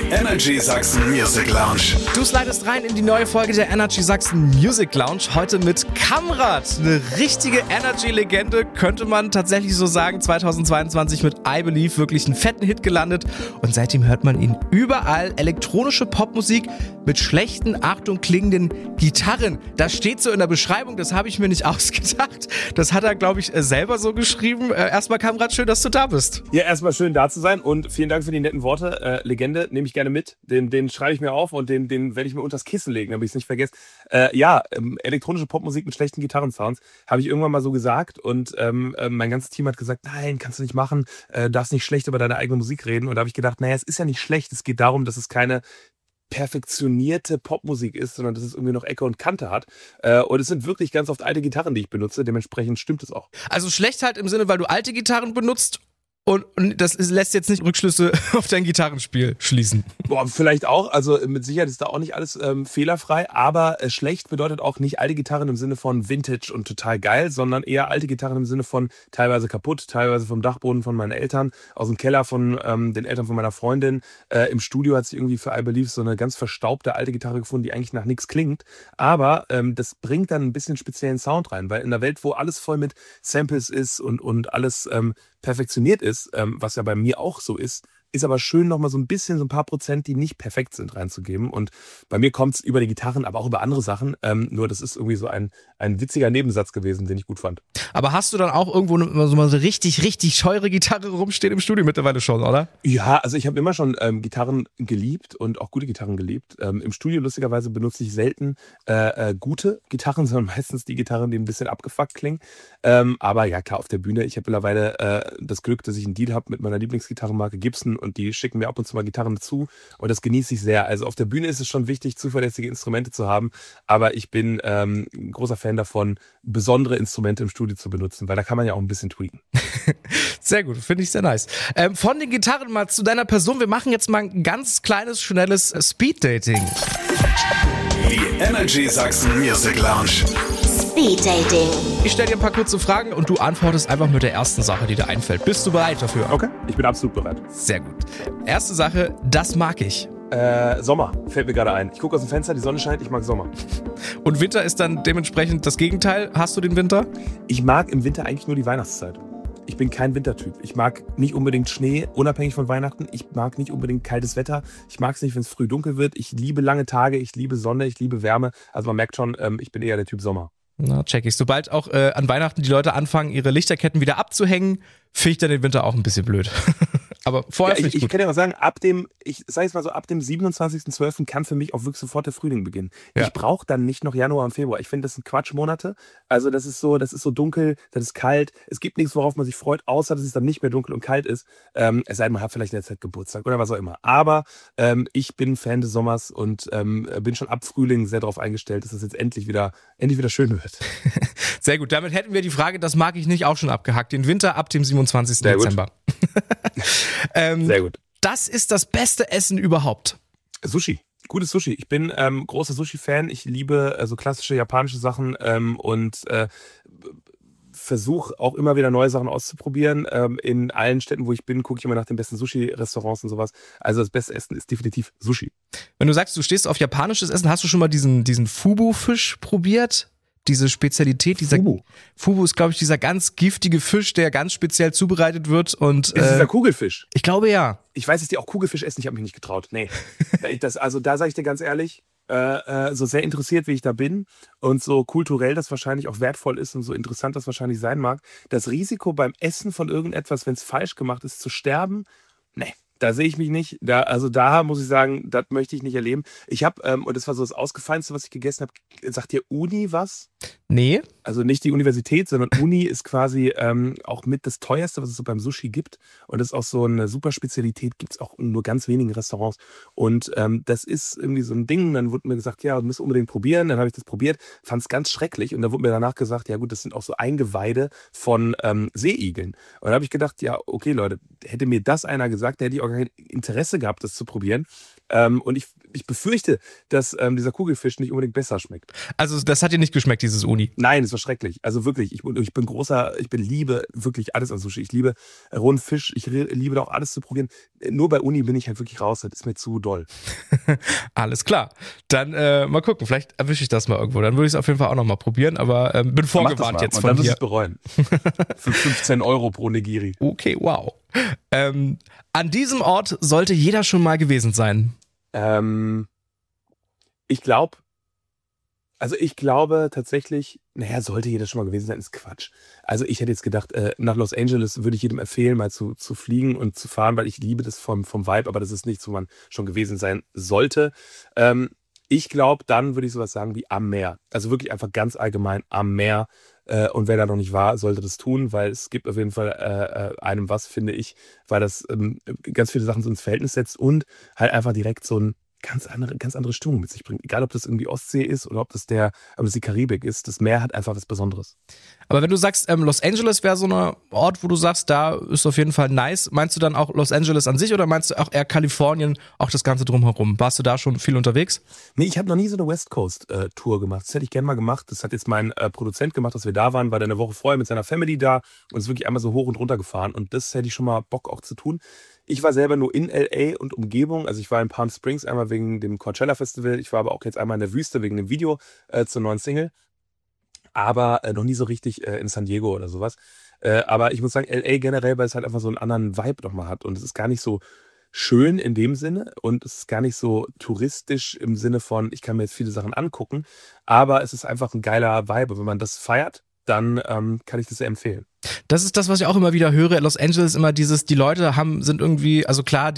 Energy Sachsen Music Lounge. Du slidest rein in die neue Folge der Energy Sachsen Music Lounge. Heute mit Kamrat. Eine richtige Energy-Legende, könnte man tatsächlich so sagen. 2022 mit I Believe wirklich einen fetten Hit gelandet. Und seitdem hört man ihn überall. Elektronische Popmusik mit schlechten, Achtung, klingenden Gitarren. Das steht so in der Beschreibung, das habe ich mir nicht ausgedacht. Das hat er, glaube ich, selber so geschrieben. Erstmal, Kamrat, schön, dass du da bist. Ja, erstmal schön da zu sein und vielen Dank für die netten Worte. Legende nehme ich gerne mit. Den schreibe ich mir auf und den werde ich mir unters Kissen legen, damit ich es nicht vergesse. Elektronische Popmusik mit schlechten Gitarrensounds habe ich irgendwann mal so gesagt und mein ganzes Team hat gesagt, nein, kannst du nicht machen, darfst nicht schlecht über deine eigene Musik reden. Und da habe ich gedacht, naja, es ist ja nicht schlecht, es geht darum, dass es keine perfektionierte Popmusik ist, sondern dass es irgendwie noch Ecke und Kante hat. Und es sind wirklich ganz oft alte Gitarren, die ich benutze, dementsprechend stimmt es auch. Also schlecht halt im Sinne, weil du alte Gitarren benutzt. Und das lässt jetzt nicht Rückschlüsse auf dein Gitarrenspiel schließen. Boah, vielleicht auch. Also mit Sicherheit ist da auch nicht alles fehlerfrei. Aber schlecht bedeutet auch nicht alte Gitarren im Sinne von Vintage und total geil, sondern eher alte Gitarren im Sinne von teilweise kaputt, teilweise vom Dachboden von meinen Eltern, aus dem Keller von den Eltern von meiner Freundin. Im Studio hat sich irgendwie für I Believe so eine ganz verstaubte alte Gitarre gefunden, die eigentlich nach nichts klingt. Aber das bringt dann ein bisschen speziellen Sound rein, weil in der Welt, wo alles voll mit Samples ist und alles perfektioniert ist, was ja bei mir auch so ist aber schön, nochmal so ein paar Prozent, die nicht perfekt sind, reinzugeben. Und bei mir kommt es über die Gitarren, aber auch über andere Sachen. Nur das ist irgendwie so ein witziger Nebensatz gewesen, den ich gut fand. Aber hast du dann auch irgendwo so mal so richtig, richtig scheure Gitarre rumstehen im Studio mittlerweile schon, oder? Ja, also ich habe immer schon Gitarren geliebt und auch gute Gitarren geliebt. Im Studio lustigerweise benutze ich selten gute Gitarren, sondern meistens die Gitarren, die ein bisschen abgefuckt klingen. Aber ja, klar, auf der Bühne. Ich habe mittlerweile das Glück, dass ich einen Deal habe mit meiner Lieblingsgitarrenmarke Gibson und die schicken mir ab und zu mal Gitarren dazu und das genieße ich sehr. Also auf der Bühne ist es schon wichtig, zuverlässige Instrumente zu haben, aber ich bin ein großer Fan davon, besondere Instrumente im Studio zu benutzen, weil da kann man ja auch ein bisschen tweaken. Sehr gut, finde ich sehr nice. Von den Gitarren mal zu deiner Person. Wir machen jetzt mal ein ganz kleines, schnelles Speed-Dating. Die Energy Sachsen Music Lounge. Speed Dating. Ich stelle dir ein paar kurze Fragen und du antwortest einfach mit der ersten Sache, die dir einfällt. Bist du bereit dafür? Okay, ich bin absolut bereit. Sehr gut. Erste Sache, das mag ich. Sommer, fällt mir gerade ein. Ich gucke aus dem Fenster, die Sonne scheint, ich mag Sommer. Und Winter ist dann dementsprechend das Gegenteil. Hast du den Winter? Ich mag im Winter eigentlich nur die Weihnachtszeit. Ich bin kein Wintertyp. Ich mag nicht unbedingt Schnee, unabhängig von Weihnachten. Ich mag nicht unbedingt kaltes Wetter. Ich mag es nicht, wenn es früh dunkel wird. Ich liebe lange Tage, ich liebe Sonne, ich liebe Wärme. Also man merkt schon, ich bin eher der Typ Sommer. Na, check ich. Sobald auch an Weihnachten die Leute anfangen, ihre Lichterketten wieder abzuhängen, finde ich dann den Winter auch ein bisschen blöd. Aber vorher ja, ich kann ja auch sagen, ab dem 27.12. kann für mich auch wirklich sofort der Frühling beginnen. Ja. Ich brauche dann nicht noch Januar und Februar. Ich finde, das sind Quatschmonate. Also das ist so dunkel, das ist kalt. Es gibt nichts, worauf man sich freut, außer dass es dann nicht mehr dunkel und kalt ist. Es sei denn, man hat vielleicht in der Zeit Geburtstag oder was auch immer. Aber ich bin Fan des Sommers und bin schon ab Frühling sehr darauf eingestellt, dass es jetzt endlich wieder schön wird. Sehr gut. Damit hätten wir die Frage, das mag ich nicht, auch schon abgehakt. Den Winter ab dem 27. Sehr Dezember. Sehr gut. Das ist das beste Essen überhaupt. Sushi. Gutes Sushi. Ich bin großer Sushi-Fan. Ich liebe so klassische japanische Sachen und versuche auch immer wieder neue Sachen auszuprobieren. In allen Städten, wo ich bin, gucke ich immer nach den besten Sushi-Restaurants und sowas. Also das beste Essen ist definitiv Sushi. Wenn du sagst, du stehst auf japanisches Essen, hast du schon mal diesen Fubu-Fisch probiert? Diese Spezialität, Fubu ist, glaube ich, dieser ganz giftige Fisch, der ganz speziell zubereitet wird. Und, ist dieser Kugelfisch? Ich glaube, ja. Ich weiß, dass die auch Kugelfisch essen, ich habe mich nicht getraut. Nee. Da sage ich dir ganz ehrlich, so sehr interessiert, wie ich da bin und so kulturell das wahrscheinlich auch wertvoll ist und so interessant das wahrscheinlich sein mag, das Risiko beim Essen von irgendetwas, wenn es falsch gemacht ist, zu sterben, nee. Da sehe ich mich nicht. Da muss ich sagen, das möchte ich nicht erleben. Ich habe, und das war so das Ausgefallenste, was ich gegessen habe, sagt dir Uni was? Nee. Also nicht die Universität, sondern Uni ist quasi auch mit das teuerste, was es so beim Sushi gibt. Und das ist auch so eine super Spezialität, gibt es auch in nur ganz wenigen Restaurants. Und das ist irgendwie so ein Ding. Dann wurde mir gesagt, ja, du musst unbedingt probieren. Dann habe ich das probiert, fand es ganz schrecklich. Und dann wurde mir danach gesagt, ja gut, das sind auch so Eingeweide von Seeigeln. Und dann habe ich gedacht, ja, okay, Leute, hätte mir das einer gesagt, der hätte ich auch kein Interesse gehabt, das zu probieren. Und ich befürchte, dass dieser Kugelfisch nicht unbedingt besser schmeckt. Also das hat dir nicht geschmeckt, dieses Uni? Nein, ist war schrecklich. Also wirklich, ich liebe wirklich alles an Sushi. Ich liebe rohen Fisch, ich liebe da auch alles zu probieren. Nur bei Uni bin ich halt wirklich raus, das ist mir zu doll. Alles klar. Dann mal gucken, vielleicht erwische ich das mal irgendwo. Dann würde ich es auf jeden Fall auch nochmal probieren, aber bin vorgewarnt jetzt von dir. Dann wirst du dir. es bereuen. Für 15 € pro Nigiri. Okay, wow. An diesem Ort sollte jeder schon mal gewesen sein. Ich glaube tatsächlich, sollte jeder schon mal gewesen sein, ist Quatsch. Also ich hätte jetzt gedacht, nach Los Angeles würde ich jedem empfehlen, mal zu fliegen und zu fahren, weil ich liebe das vom Vibe, aber das ist nichts, wo man schon gewesen sein sollte. Ich glaube, dann würde ich sowas sagen wie am Meer. Also wirklich einfach ganz allgemein am Meer. Und wer da noch nicht war, sollte das tun, weil es gibt auf jeden Fall einem was, finde ich, weil das ganz viele Sachen so ins Verhältnis setzt und halt einfach direkt so ein ganz andere Stimmung mit sich bringt. Egal, ob das irgendwie Ostsee ist oder ob das die Karibik ist. Das Meer hat einfach was Besonderes. Aber wenn du sagst, Los Angeles wäre so ein Ort, wo du sagst, da ist auf jeden Fall nice, meinst du dann auch Los Angeles an sich oder meinst du auch eher Kalifornien, auch das Ganze drumherum? Warst du da schon viel unterwegs? Nee, ich habe noch nie so eine West Coast Tour gemacht. Das hätte ich gerne mal gemacht. Das hat jetzt mein Produzent gemacht, dass wir da waren, war dann eine Woche vorher mit seiner Family da und ist wirklich einmal so hoch und runter gefahren. Und das hätte ich schon mal Bock auch zu tun. Ich war selber nur in L.A. und Umgebung. Also ich war in Palm Springs einmal wegen dem Coachella Festival. Ich war aber auch jetzt einmal in der Wüste wegen dem Video zur neuen Single. Aber noch nie so richtig in San Diego oder sowas. Aber ich muss sagen, L.A. generell, weil es halt einfach so einen anderen Vibe nochmal hat. Und es ist gar nicht so schön in dem Sinne und es ist gar nicht so touristisch im Sinne von, ich kann mir jetzt viele Sachen angucken. Aber es ist einfach ein geiler Vibe. Und wenn man das feiert, dann kann ich das sehr empfehlen. Das ist das, was ich auch immer wieder höre. Los Angeles immer die Leute sind irgendwie, also klar,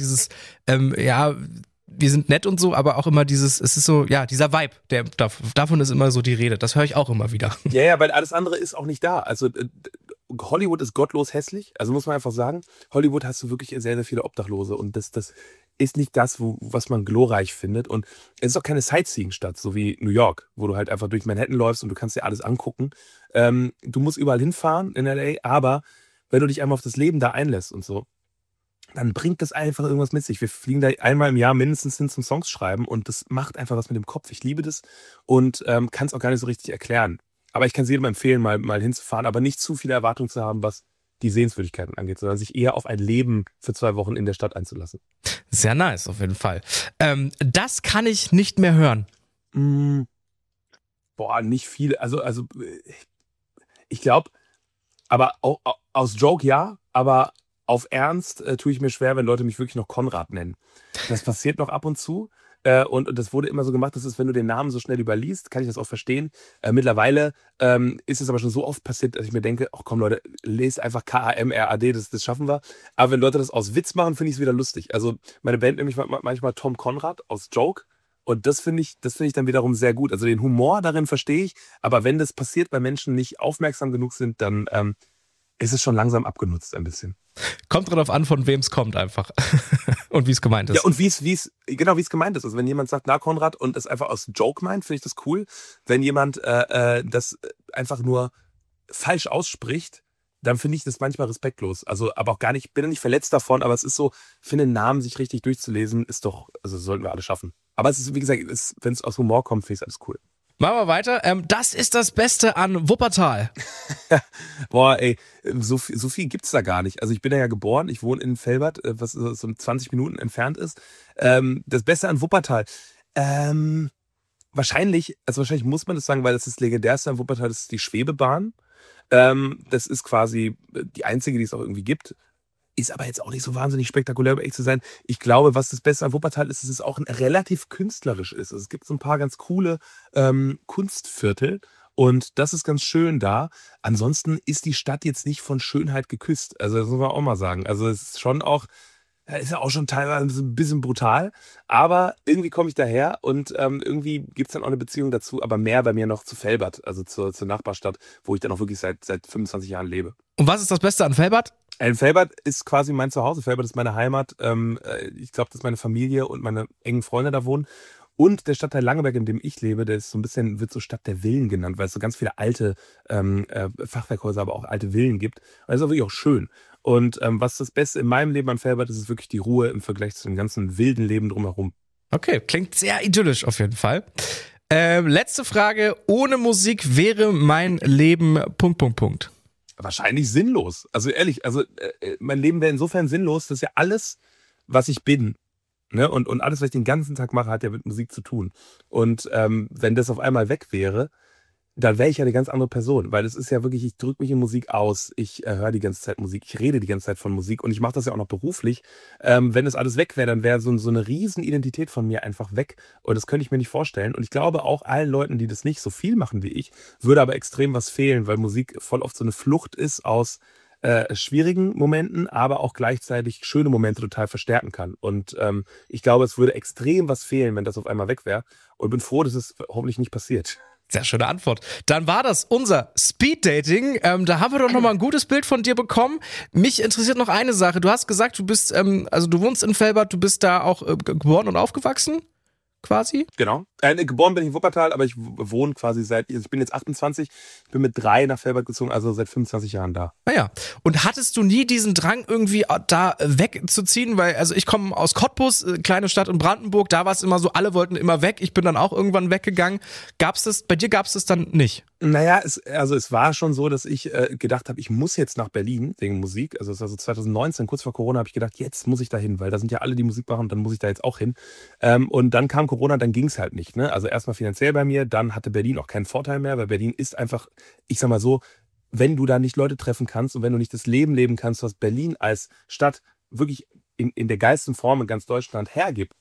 wir sind nett und so, aber auch immer es ist so, ja, dieser Vibe, davon ist immer so die Rede. Das höre ich auch immer wieder. Ja, weil alles andere ist auch nicht da. Also Hollywood ist gottlos hässlich, also muss man einfach sagen. Hollywood hast du wirklich sehr, sehr viele Obdachlose und das ist nicht das, was man glorreich findet. Und es ist auch keine Sightseeing-Stadt, so wie New York, wo du halt einfach durch Manhattan läufst und du kannst dir alles angucken. Du musst überall hinfahren in L.A., aber wenn du dich einmal auf das Leben da einlässt und so, dann bringt das einfach irgendwas mit sich. Wir fliegen da einmal im Jahr mindestens hin zum Songs schreiben und das macht einfach was mit dem Kopf. Ich liebe das und kann es auch gar nicht so richtig erklären. Aber ich kann es jedem empfehlen, mal hinzufahren, aber nicht zu viele Erwartungen zu haben, was die Sehenswürdigkeiten angeht, sondern sich eher auf ein Leben für 2 Wochen in der Stadt einzulassen. Sehr nice, auf jeden Fall. Das kann ich nicht mehr hören. Nicht viel. Also ich glaube, aber auch aus Joke ja, aber auf Ernst tue ich mir schwer, wenn Leute mich wirklich noch Konrad nennen. Das passiert noch ab und zu. Und das wurde immer so gemacht, dass wenn du den Namen so schnell überliest, kann ich das auch verstehen. Mittlerweile ist es aber schon so oft passiert, dass ich mir denke, ach komm Leute, lest einfach Kamrad, das schaffen wir. Aber wenn Leute das aus Witz machen, finde ich es wieder lustig. Also meine Band nennt mich manchmal Tom Konrad aus Joke. Und das finde ich dann wiederum sehr gut. Also den Humor darin verstehe ich. Aber wenn das passiert, weil Menschen nicht aufmerksam genug sind, dann ist es schon langsam abgenutzt ein bisschen. Kommt drauf an, von wem es kommt einfach. Und wie es gemeint ist. Ja, und wie es gemeint ist. Also wenn jemand sagt, na Konrad, und es einfach aus Joke meint, finde ich das cool. Wenn jemand das einfach nur falsch ausspricht, dann finde ich das manchmal respektlos. Also, aber auch gar nicht, bin ja nicht verletzt davon, aber es ist so, finde einen Namen sich richtig durchzulesen, sollten wir alle schaffen. Aber es ist, wie gesagt, wenn es aus Humor kommt, finde ich alles cool. Machen wir weiter. Das ist das Beste an Wuppertal. Boah, ey, so viel gibt's da gar nicht. Also ich bin ja geboren, ich wohne in Velbert, was so 20 Minuten entfernt ist. Das Beste an Wuppertal. Wahrscheinlich muss man das sagen, weil das ist legendärste an Wuppertal, das ist die Schwebebahn. Das ist quasi die einzige, die es auch irgendwie gibt. Ist aber jetzt auch nicht so wahnsinnig spektakulär, um echt zu sein. Ich glaube, was das Beste an Wuppertal ist, ist es auch relativ künstlerisch ist. Also es gibt so ein paar ganz coole Kunstviertel und das ist ganz schön da. Ansonsten ist die Stadt jetzt nicht von Schönheit geküsst. Also das muss man auch mal sagen. Also es ist schon auch, ist ja auch schon teilweise ein bisschen brutal, aber irgendwie komme ich daher und irgendwie gibt es dann auch eine Beziehung dazu, aber mehr bei mir noch zu Velbert, also zur Nachbarstadt, wo ich dann auch wirklich seit 25 Jahren lebe. Und was ist das Beste an Velbert? Velbert ist quasi mein Zuhause. Velbert ist meine Heimat. Ich glaube, dass meine Familie und meine engen Freunde da wohnen. Und der Stadtteil Langeberg, in dem ich lebe, der ist so ein bisschen, wird so Stadt der Villen genannt, weil es so ganz viele alte Fachwerkhäuser, aber auch alte Villen gibt. Und das ist auch wirklich auch schön. Und was das Beste in meinem Leben an Velbert ist, ist wirklich die Ruhe im Vergleich zu dem ganzen wilden Leben drumherum. Okay, klingt sehr idyllisch auf jeden Fall. Letzte Frage. Ohne Musik wäre mein Leben... ... Wahrscheinlich sinnlos. Also ehrlich, mein Leben wäre insofern sinnlos, dass ja alles, was ich bin, ne, und alles, was ich den ganzen Tag mache, hat ja mit Musik zu tun. Und wenn das auf einmal weg wäre, dann wäre ich ja eine ganz andere Person. Weil es ist ja wirklich, ich drücke mich in Musik aus, ich höre die ganze Zeit Musik, ich rede die ganze Zeit von Musik und ich mache das ja auch noch beruflich. Wenn das alles weg wäre, dann wäre so eine riesen Identität von mir einfach weg. Und das könnte ich mir nicht vorstellen. Und ich glaube auch allen Leuten, die das nicht so viel machen wie ich, würde aber extrem was fehlen, weil Musik voll oft so eine Flucht ist aus schwierigen Momenten, aber auch gleichzeitig schöne Momente total verstärken kann. Und ich glaube, es würde extrem was fehlen, wenn das auf einmal weg wäre. Und bin froh, dass es hoffentlich nicht passiert. Sehr schöne Antwort. Dann war das unser Speed-Dating. Da haben wir doch nochmal ein gutes Bild von dir bekommen. Mich interessiert noch eine Sache. Du hast gesagt, du bist, du wohnst in Velbert, du bist da auch geboren und aufgewachsen, quasi? Genau. Geboren bin ich in Wuppertal, aber ich wohne quasi ich bin jetzt 28, bin mit 3 nach Velbert gezogen, also seit 25 Jahren da. Naja. Und hattest du nie diesen Drang, irgendwie da wegzuziehen? Weil, ich komme aus Cottbus, kleine Stadt in Brandenburg, da war es immer so, alle wollten immer weg. Ich bin dann auch irgendwann weggegangen. Bei dir gab's das dann nicht? Naja, es war schon so, dass ich gedacht habe, ich muss jetzt nach Berlin wegen Musik. Also es war so 2019, kurz vor Corona, habe ich gedacht, jetzt muss ich da hin, weil da sind ja alle, die Musik machen, dann muss ich da jetzt auch hin. Und dann kam Corona, dann ging es halt nicht. Ne? Also erstmal finanziell bei mir, dann hatte Berlin auch keinen Vorteil mehr, weil Berlin ist einfach, ich sag mal so, wenn du da nicht Leute treffen kannst und wenn du nicht das Leben leben kannst, was Berlin als Stadt wirklich in der geilsten Form in ganz Deutschland hergibt,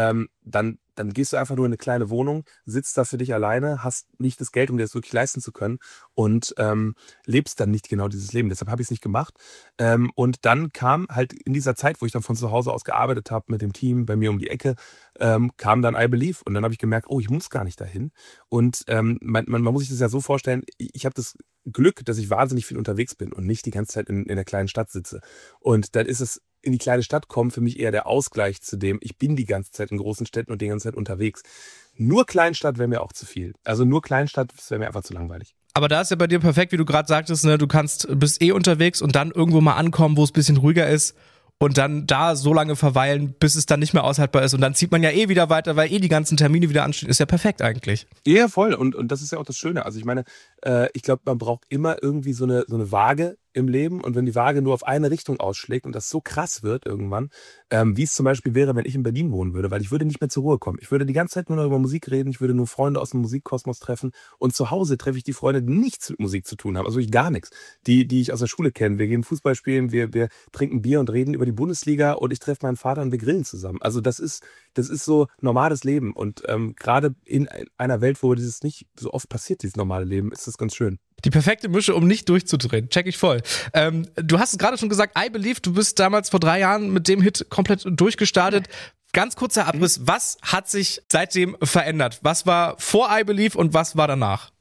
dann gehst du einfach nur in eine kleine Wohnung, sitzt da für dich alleine, hast nicht das Geld, um dir das wirklich leisten zu können und lebst dann nicht genau dieses Leben. Deshalb habe ich es nicht gemacht. Und dann kam halt in dieser Zeit, wo ich dann von zu Hause aus gearbeitet habe mit dem Team bei mir um die Ecke, kam dann I Believe. Und dann habe ich gemerkt, oh, ich muss gar nicht dahin. Und man muss sich das ja so vorstellen, ich habe das Glück, dass ich wahnsinnig viel unterwegs bin und nicht die ganze Zeit in der kleinen Stadt sitze. Und dann ist es in die kleine Stadt kommen für mich eher der Ausgleich zu dem, ich bin die ganze Zeit in großen Städten und die ganze Zeit unterwegs. Nur Kleinstadt wäre mir auch zu viel. Also nur Kleinstadt, das wäre mir einfach zu langweilig. Aber da ist ja bei dir perfekt, wie du gerade sagtest, ne, bist unterwegs und dann irgendwo mal ankommen, wo es ein bisschen ruhiger ist und dann da so lange verweilen, bis es dann nicht mehr aushaltbar ist und dann zieht man ja wieder weiter, weil die ganzen Termine wieder anstehen. Ist ja perfekt eigentlich. Ja, voll. Und das ist ja auch das Schöne. Also ich meine, ich glaube, man braucht immer irgendwie so eine Waage im Leben und wenn die Waage nur auf eine Richtung ausschlägt und das so krass wird irgendwann, wie es zum Beispiel wäre, wenn ich in Berlin wohnen würde, weil ich würde nicht mehr zur Ruhe kommen. Ich würde die ganze Zeit nur noch über Musik reden, ich würde nur Freunde aus dem Musikkosmos treffen und zu Hause treffe ich die Freunde, die nichts mit Musik zu tun haben, also wirklich gar nichts, die ich aus der Schule kenne. Wir gehen Fußball spielen, wir trinken Bier und reden über die Bundesliga und ich treffe meinen Vater und wir grillen zusammen. Also das ist so normales Leben und gerade in einer Welt, wo dieses nicht so oft passiert, dieses normale Leben, ist das ganz schön. Die perfekte Mische, um nicht durchzudrehen. Check ich voll. Du hast es gerade schon gesagt, I Believe, du bist damals vor 3 Jahren mit dem Hit komplett durchgestartet. Ganz kurzer Abriss, was hat sich seitdem verändert? Was war vor I Believe und was war danach?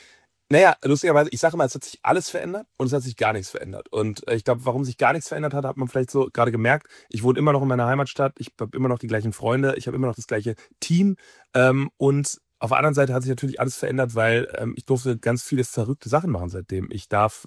Naja, lustigerweise, ich sage mal, es hat sich alles verändert und es hat sich gar nichts verändert. Und ich glaube, warum sich gar nichts verändert hat man vielleicht so gerade gemerkt. Ich wohne immer noch in meiner Heimatstadt, ich habe immer noch die gleichen Freunde, ich habe immer noch das gleiche Team und auf der anderen Seite hat sich natürlich alles verändert, weil ich durfte ganz viele verrückte Sachen machen seitdem. Ich darf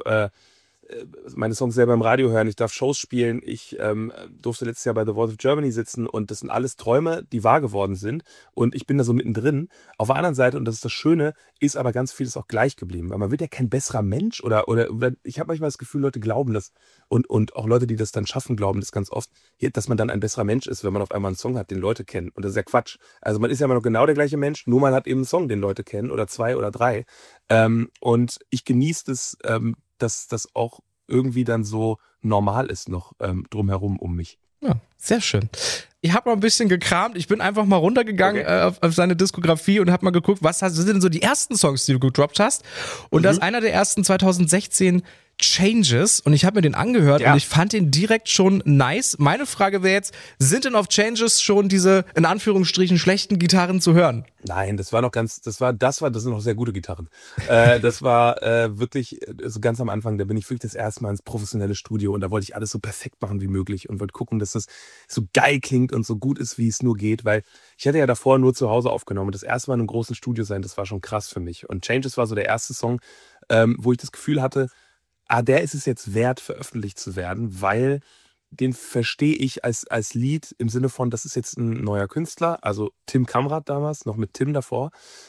meine Songs selber im Radio hören, ich darf Shows spielen, ich durfte letztes Jahr bei The Voice of Germany sitzen und das sind alles Träume, die wahr geworden sind und ich bin da so mittendrin. Auf der anderen Seite, und das ist das Schöne, ist aber ganz vieles auch gleich geblieben, weil man wird ja kein besserer Mensch oder ich habe manchmal das Gefühl, Leute glauben das und auch Leute, die das dann schaffen, glauben das ganz oft, dass man dann ein besserer Mensch ist, wenn man auf einmal einen Song hat, den Leute kennen und das ist ja Quatsch. Also man ist ja immer noch genau der gleiche Mensch, nur man hat eben einen Song, den Leute kennen oder 2 oder 3 und ich genieße das, dass das auch irgendwie dann so normal ist noch drumherum um mich. Ja, sehr schön. Ich habe mal ein bisschen gekramt. Ich bin einfach mal runtergegangen auf seine Diskografie und habe mal geguckt, was sind denn so die ersten Songs, die du gedroppt hast. Und das ist einer der ersten 2016 Changes und ich habe mir den angehört und ich fand den direkt schon nice. Meine Frage wäre jetzt, sind denn auf Changes schon diese, in Anführungsstrichen, schlechten Gitarren zu hören? Nein, das sind noch sehr gute Gitarren. Das war wirklich so ganz am Anfang, da bin ich wirklich das erste Mal ins professionelle Studio und da wollte ich alles so perfekt machen wie möglich und wollte gucken, dass das so geil klingt und so gut ist, wie es nur geht, weil ich hatte ja davor nur zu Hause aufgenommen. Das erste Mal in einem großen Studio sein, das war schon krass für mich. Und Changes war so der erste Song, wo ich das Gefühl hatte, der ist es jetzt wert, veröffentlicht zu werden, weil den verstehe ich als Lied im Sinne von, das ist jetzt ein neuer Künstler, also Tim Kamrat damals, noch mit Tim davor.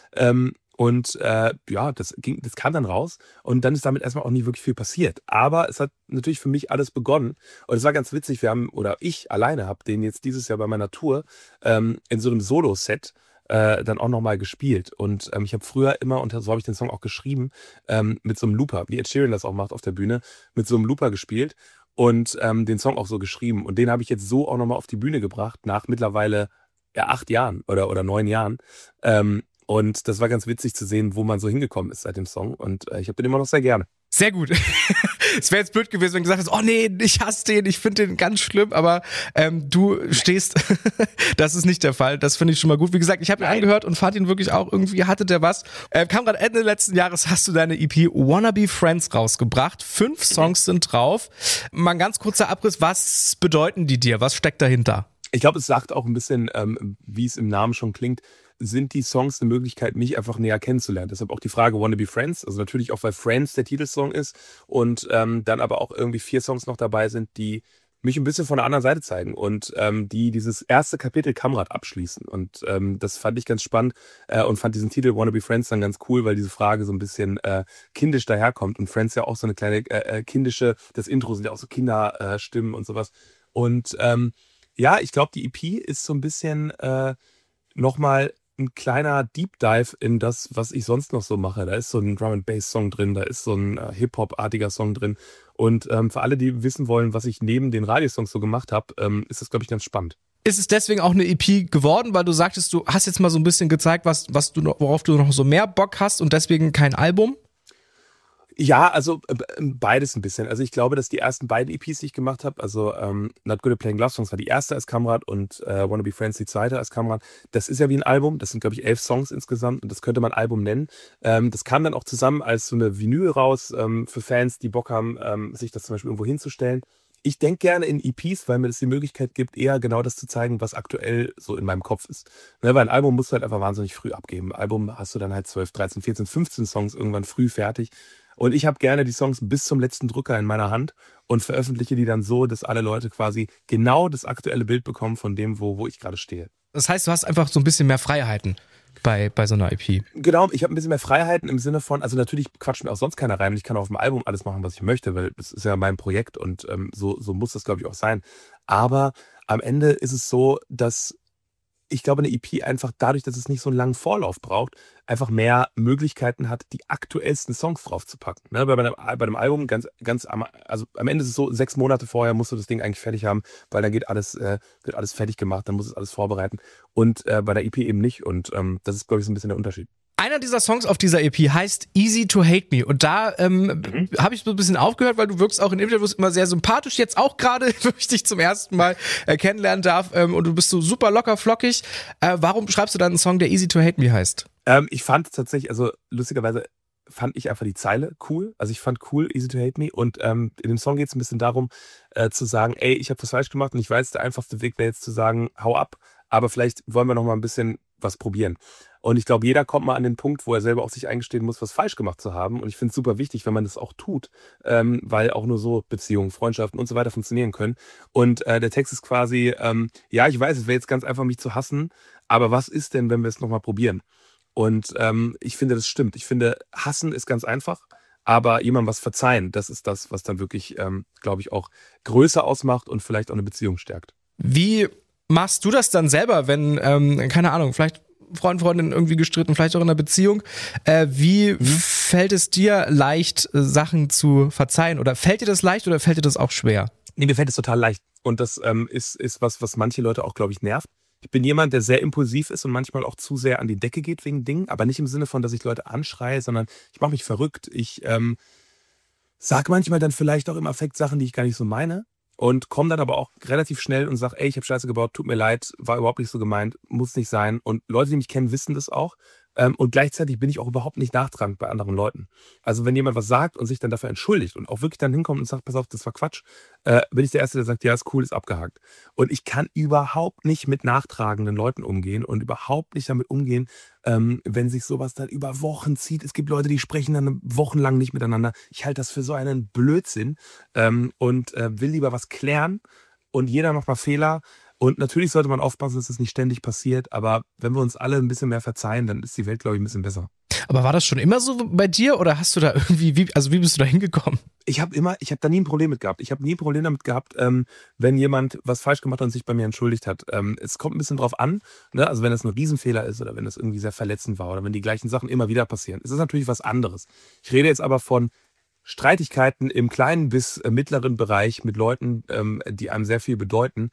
Das kam dann raus und dann ist damit erstmal auch nie wirklich viel passiert. Aber es hat natürlich für mich alles begonnen und es war ganz witzig, ich alleine habe den jetzt dieses Jahr bei meiner Tour in so einem Solo-Set dann auch nochmal gespielt. Und ich habe früher immer, und so habe ich den Song auch geschrieben, mit so einem Looper, wie Ed Sheeran das auch macht auf der Bühne, mit so einem Looper gespielt und den Song auch so geschrieben. Und den habe ich jetzt so auch nochmal auf die Bühne gebracht, nach mittlerweile 8 Jahren oder 9 Jahren. Und das war ganz witzig zu sehen, wo man so hingekommen ist seit dem Song. Und ich habe den immer noch sehr gerne. Sehr gut. Es wäre jetzt blöd gewesen, wenn du gesagt hast, oh nee, ich hasse den, ich finde den ganz schlimm, aber du stehst, das ist nicht der Fall, das finde ich schon mal gut. Wie gesagt, ich habe ihn angehört und fand ihn wirklich auch, irgendwie hatte der was. Kam gerade Ende letzten Jahres, hast du deine EP Wanna Be Friends rausgebracht. 5 Songs sind drauf. Mal ein ganz kurzer Abriss, was bedeuten die dir? Was steckt dahinter? Ich glaube, es sagt auch ein bisschen, wie es im Namen schon klingt, sind die Songs eine Möglichkeit, mich einfach näher kennenzulernen. Deshalb auch die Frage Wanna Be Friends, also natürlich auch, weil Friends der Titelsong ist und dann aber auch irgendwie 4 Songs noch dabei sind, die mich ein bisschen von der anderen Seite zeigen und die dieses erste Kapitel Kamrat abschließen. Und das fand ich ganz spannend und fand diesen Titel Wanna Be Friends dann ganz cool, weil diese Frage so ein bisschen kindisch daherkommt und Friends ja auch so eine kleine kindische, das Intro sind ja auch so Kinderstimmen und sowas. Und ich glaube, die EP ist so ein bisschen nochmal ein kleiner Deep Dive in das, was ich sonst noch so mache. Da ist so ein Drum-and-Bass-Song drin, da ist so ein Hip-Hop-artiger Song drin. Und für alle, die wissen wollen, was ich neben den Radiosongs so gemacht habe, ist das, glaube ich, ganz spannend. Ist es deswegen auch eine EP geworden, weil du sagtest, du hast jetzt mal so ein bisschen gezeigt, worauf du noch so mehr Bock hast und deswegen kein Album? Ja, also beides ein bisschen. Also ich glaube, dass die ersten beiden EPs, die ich gemacht habe, also Not Good at Playing Love Songs war die erste als Kamrat und Wanna Be Friends die zweite als Kamrat. Das ist ja wie ein Album. Das sind, glaube ich, 11 Songs insgesamt und das könnte man Album nennen. Das kam dann auch zusammen als so eine Vinyl raus für Fans, die Bock haben, sich das zum Beispiel irgendwo hinzustellen. Ich denke gerne in EPs, weil mir das die Möglichkeit gibt, eher genau das zu zeigen, was aktuell so in meinem Kopf ist. Ne, weil ein Album musst du halt einfach wahnsinnig früh abgeben. Ein Album hast du dann halt 12, 13, 14, 15 Songs irgendwann früh fertig. Und ich habe gerne die Songs bis zum letzten Drücker in meiner Hand und veröffentliche die dann so, dass alle Leute quasi genau das aktuelle Bild bekommen von dem, wo ich gerade stehe. Das heißt, du hast einfach so ein bisschen mehr Freiheiten bei so einer EP. Genau, ich habe ein bisschen mehr Freiheiten im Sinne von, also natürlich quatscht mir auch sonst keiner rein. Ich kann auf dem Album alles machen, was ich möchte, weil das ist ja mein Projekt und so muss das, glaube ich, auch sein. Aber am Ende ist es so, dass ich glaube, eine EP einfach dadurch, dass es nicht so einen langen Vorlauf braucht, einfach mehr Möglichkeiten hat, die aktuellsten Songs draufzupacken. Ne? Bei einem Album also am Ende ist es so, 6 Monate vorher musst du das Ding eigentlich fertig haben, weil dann wird alles fertig gemacht, dann muss es alles vorbereiten. Und bei der EP eben nicht. Und das ist, glaube ich, so ein bisschen der Unterschied. Einer dieser Songs auf dieser EP heißt Easy to Hate Me und da habe ich so ein bisschen aufgehört, weil du wirkst auch in Interviews immer sehr sympathisch, jetzt auch gerade, wo ich dich zum ersten Mal kennenlernen darf und du bist so super locker flockig. Warum schreibst du dann einen Song, der Easy to Hate Me heißt? Ich fand tatsächlich, also lustigerweise fand ich einfach die Zeile cool. Also ich fand cool Easy to Hate Me und in dem Song geht es ein bisschen darum zu sagen, ey, ich habe was falsch gemacht und ich weiß, der einfachste Weg wäre jetzt zu sagen, hau ab, aber vielleicht wollen wir noch mal ein bisschen was probieren. Und ich glaube, jeder kommt mal an den Punkt, wo er selber auch sich eingestehen muss, was falsch gemacht zu haben. Und ich finde es super wichtig, wenn man das auch tut, weil auch nur so Beziehungen, Freundschaften und so weiter funktionieren können. Und der Text ist quasi, ja, ich weiß, es wäre jetzt ganz einfach, mich zu hassen, aber was ist denn, wenn wir es nochmal probieren? Und ich finde, das stimmt. Ich finde, hassen ist ganz einfach, aber jemandem was verzeihen, das ist das, was dann wirklich, glaube ich, auch Größe ausmacht und vielleicht auch eine Beziehung stärkt. Wie machst du das dann selber, wenn, keine Ahnung, vielleicht Freundin irgendwie gestritten, vielleicht auch in einer Beziehung. Wie fällt es dir leicht, Sachen zu verzeihen? Oder fällt dir das leicht oder fällt dir das auch schwer? Nee, mir fällt es total leicht. Und das ist was manche Leute auch, glaube ich, nervt. Ich bin jemand, der sehr impulsiv ist und manchmal auch zu sehr an die Decke geht wegen Dingen. Aber nicht im Sinne von, dass ich Leute anschreie, sondern ich mache mich verrückt. Ich sage manchmal dann vielleicht auch im Affekt Sachen, die ich gar nicht so meine. Und komme dann aber auch relativ schnell und sage, ey, ich habe Scheiße gebaut, tut mir leid, war überhaupt nicht so gemeint, muss nicht sein. Und Leute, die mich kennen, wissen das auch. Und gleichzeitig bin ich auch überhaupt nicht nachtragend bei anderen Leuten. Also wenn jemand was sagt und sich dann dafür entschuldigt und auch wirklich dann hinkommt und sagt, pass auf, das war Quatsch, bin ich der Erste, der sagt, ja, ist cool, ist abgehakt. Und ich kann überhaupt nicht mit nachtragenden Leuten umgehen und überhaupt nicht damit umgehen, wenn sich sowas dann über Wochen zieht. Es gibt Leute, die sprechen dann wochenlang nicht miteinander. Ich halte das für so einen Blödsinn und will lieber was klären, und jeder macht mal Fehler. Und natürlich sollte man aufpassen, dass das nicht ständig passiert. Aber wenn wir uns alle ein bisschen mehr verzeihen, dann ist die Welt, glaube ich, ein bisschen besser. Aber war das schon immer so bei dir oder hast du da irgendwie, wie bist du da hingekommen? Ich habe da nie ein Problem mit gehabt. Ich habe nie ein Problem damit gehabt, wenn jemand was falsch gemacht hat und sich bei mir entschuldigt hat. Es kommt ein bisschen drauf an, ne? Also wenn das ein Riesenfehler ist oder wenn das irgendwie sehr verletzend war oder wenn die gleichen Sachen immer wieder passieren. Es ist natürlich was anderes. Ich rede jetzt aber von Streitigkeiten im kleinen bis mittleren Bereich mit Leuten, die einem sehr viel bedeuten,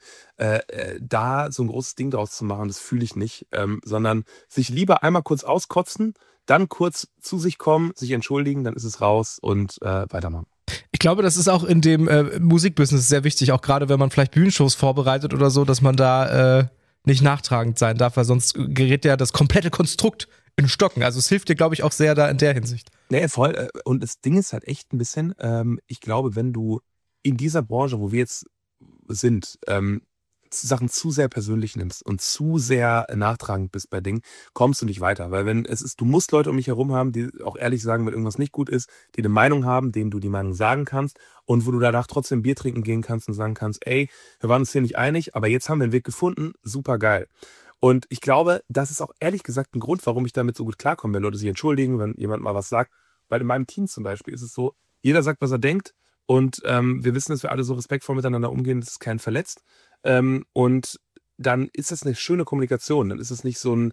da so ein großes Ding draus zu machen, das fühle ich nicht, sondern sich lieber einmal kurz auskotzen, dann kurz zu sich kommen, sich entschuldigen, dann ist es raus und weitermachen. Ich glaube, das ist auch in dem Musikbusiness sehr wichtig, auch gerade wenn man vielleicht Bühnenshows vorbereitet oder so, dass man da nicht nachtragend sein darf, weil sonst gerät ja das komplette Konstrukt in Stocken. Also es hilft dir, glaube ich, auch sehr da in der Hinsicht. Nee, voll. Und das Ding ist halt echt ein bisschen, ich glaube, wenn du in dieser Branche, wo wir jetzt sind, Sachen zu sehr persönlich nimmst und zu sehr nachtragend bist bei Dingen, kommst du nicht weiter. Weil du musst Leute um dich herum haben, die auch ehrlich sagen, wenn irgendwas nicht gut ist, die eine Meinung haben, denen du die Meinung sagen kannst und wo du danach trotzdem Bier trinken gehen kannst und sagen kannst, ey, wir waren uns hier nicht einig, aber jetzt haben wir einen Weg gefunden, super geil. Und ich glaube, das ist auch ehrlich gesagt ein Grund, warum ich damit so gut klarkomme, wenn Leute sich entschuldigen, wenn jemand mal was sagt. Weil in meinem Team zum Beispiel ist es so, jeder sagt, was er denkt und wir wissen, dass wir alle so respektvoll miteinander umgehen, dass es keinen verletzt. Und dann ist das eine schöne Kommunikation. Dann ist es nicht so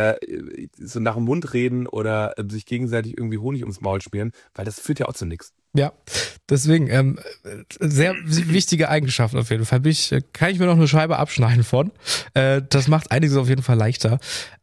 so nach dem Mund reden oder sich gegenseitig irgendwie Honig ums Maul schmieren, weil das führt ja auch zu nichts. Ja, deswegen sehr wichtige Eigenschaft auf jeden Fall. Kann ich mir noch eine Scheibe abschneiden von. Das macht einiges auf jeden Fall leichter.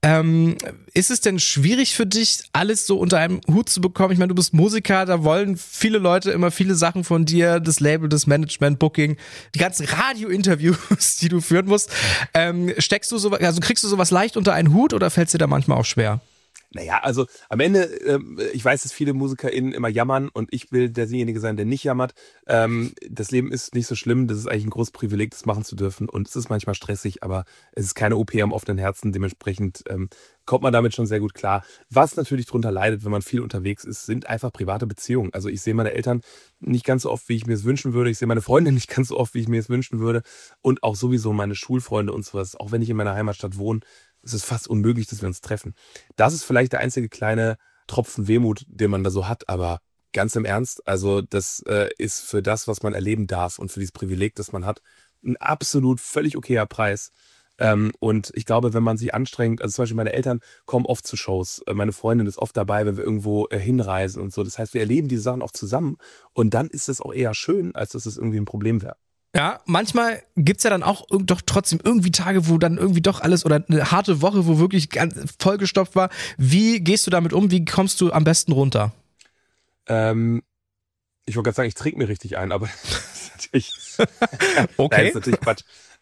Ist es denn schwierig für dich, alles so unter einem Hut zu bekommen? Ich meine, du bist Musiker, da wollen viele Leute immer viele Sachen von dir, das Label, das Management, Booking, die ganzen Radiointerviews, die du führen musst. Kriegst du sowas leicht unter einen Hut oder fällt es dir da manchmal auch schwer? Naja, also am Ende, ich weiß, dass viele MusikerInnen immer jammern und ich will derjenige sein, der nicht jammert. Das Leben ist nicht so schlimm, das ist eigentlich ein großes Privileg, das machen zu dürfen und es ist manchmal stressig, aber es ist keine OP am offenen Herzen, dementsprechend kommt man damit schon sehr gut klar. Was natürlich drunter leidet, wenn man viel unterwegs ist, sind einfach private Beziehungen. Also ich sehe meine Eltern nicht ganz so oft, wie ich mir es wünschen würde. Ich sehe meine Freunde nicht ganz so oft, wie ich mir es wünschen würde und auch sowieso meine Schulfreunde und sowas, auch wenn ich in meiner Heimatstadt wohne. Es ist fast unmöglich, dass wir uns treffen. Das ist vielleicht der einzige kleine Tropfen Wehmut, den man da so hat, aber ganz im Ernst, also das ist für das, was man erleben darf und für dieses Privileg, das man hat, ein absolut völlig okayer Preis. Und ich glaube, wenn man sich anstrengt, also zum Beispiel meine Eltern kommen oft zu Shows, meine Freundin ist oft dabei, wenn wir irgendwo hinreisen und so. Das heißt, wir erleben diese Sachen auch zusammen und dann ist es auch eher schön, als dass es irgendwie ein Problem wäre. Ja, manchmal gibt's ja dann auch doch trotzdem irgendwie Tage, wo dann irgendwie doch alles oder eine harte Woche, wo wirklich ganz vollgestopft war. Wie gehst du damit um? Wie kommst du am besten runter? Ich wollte gerade sagen, ich trinke mir richtig ein, aber das ist natürlich, Okay. nein, das ist natürlich Quatsch.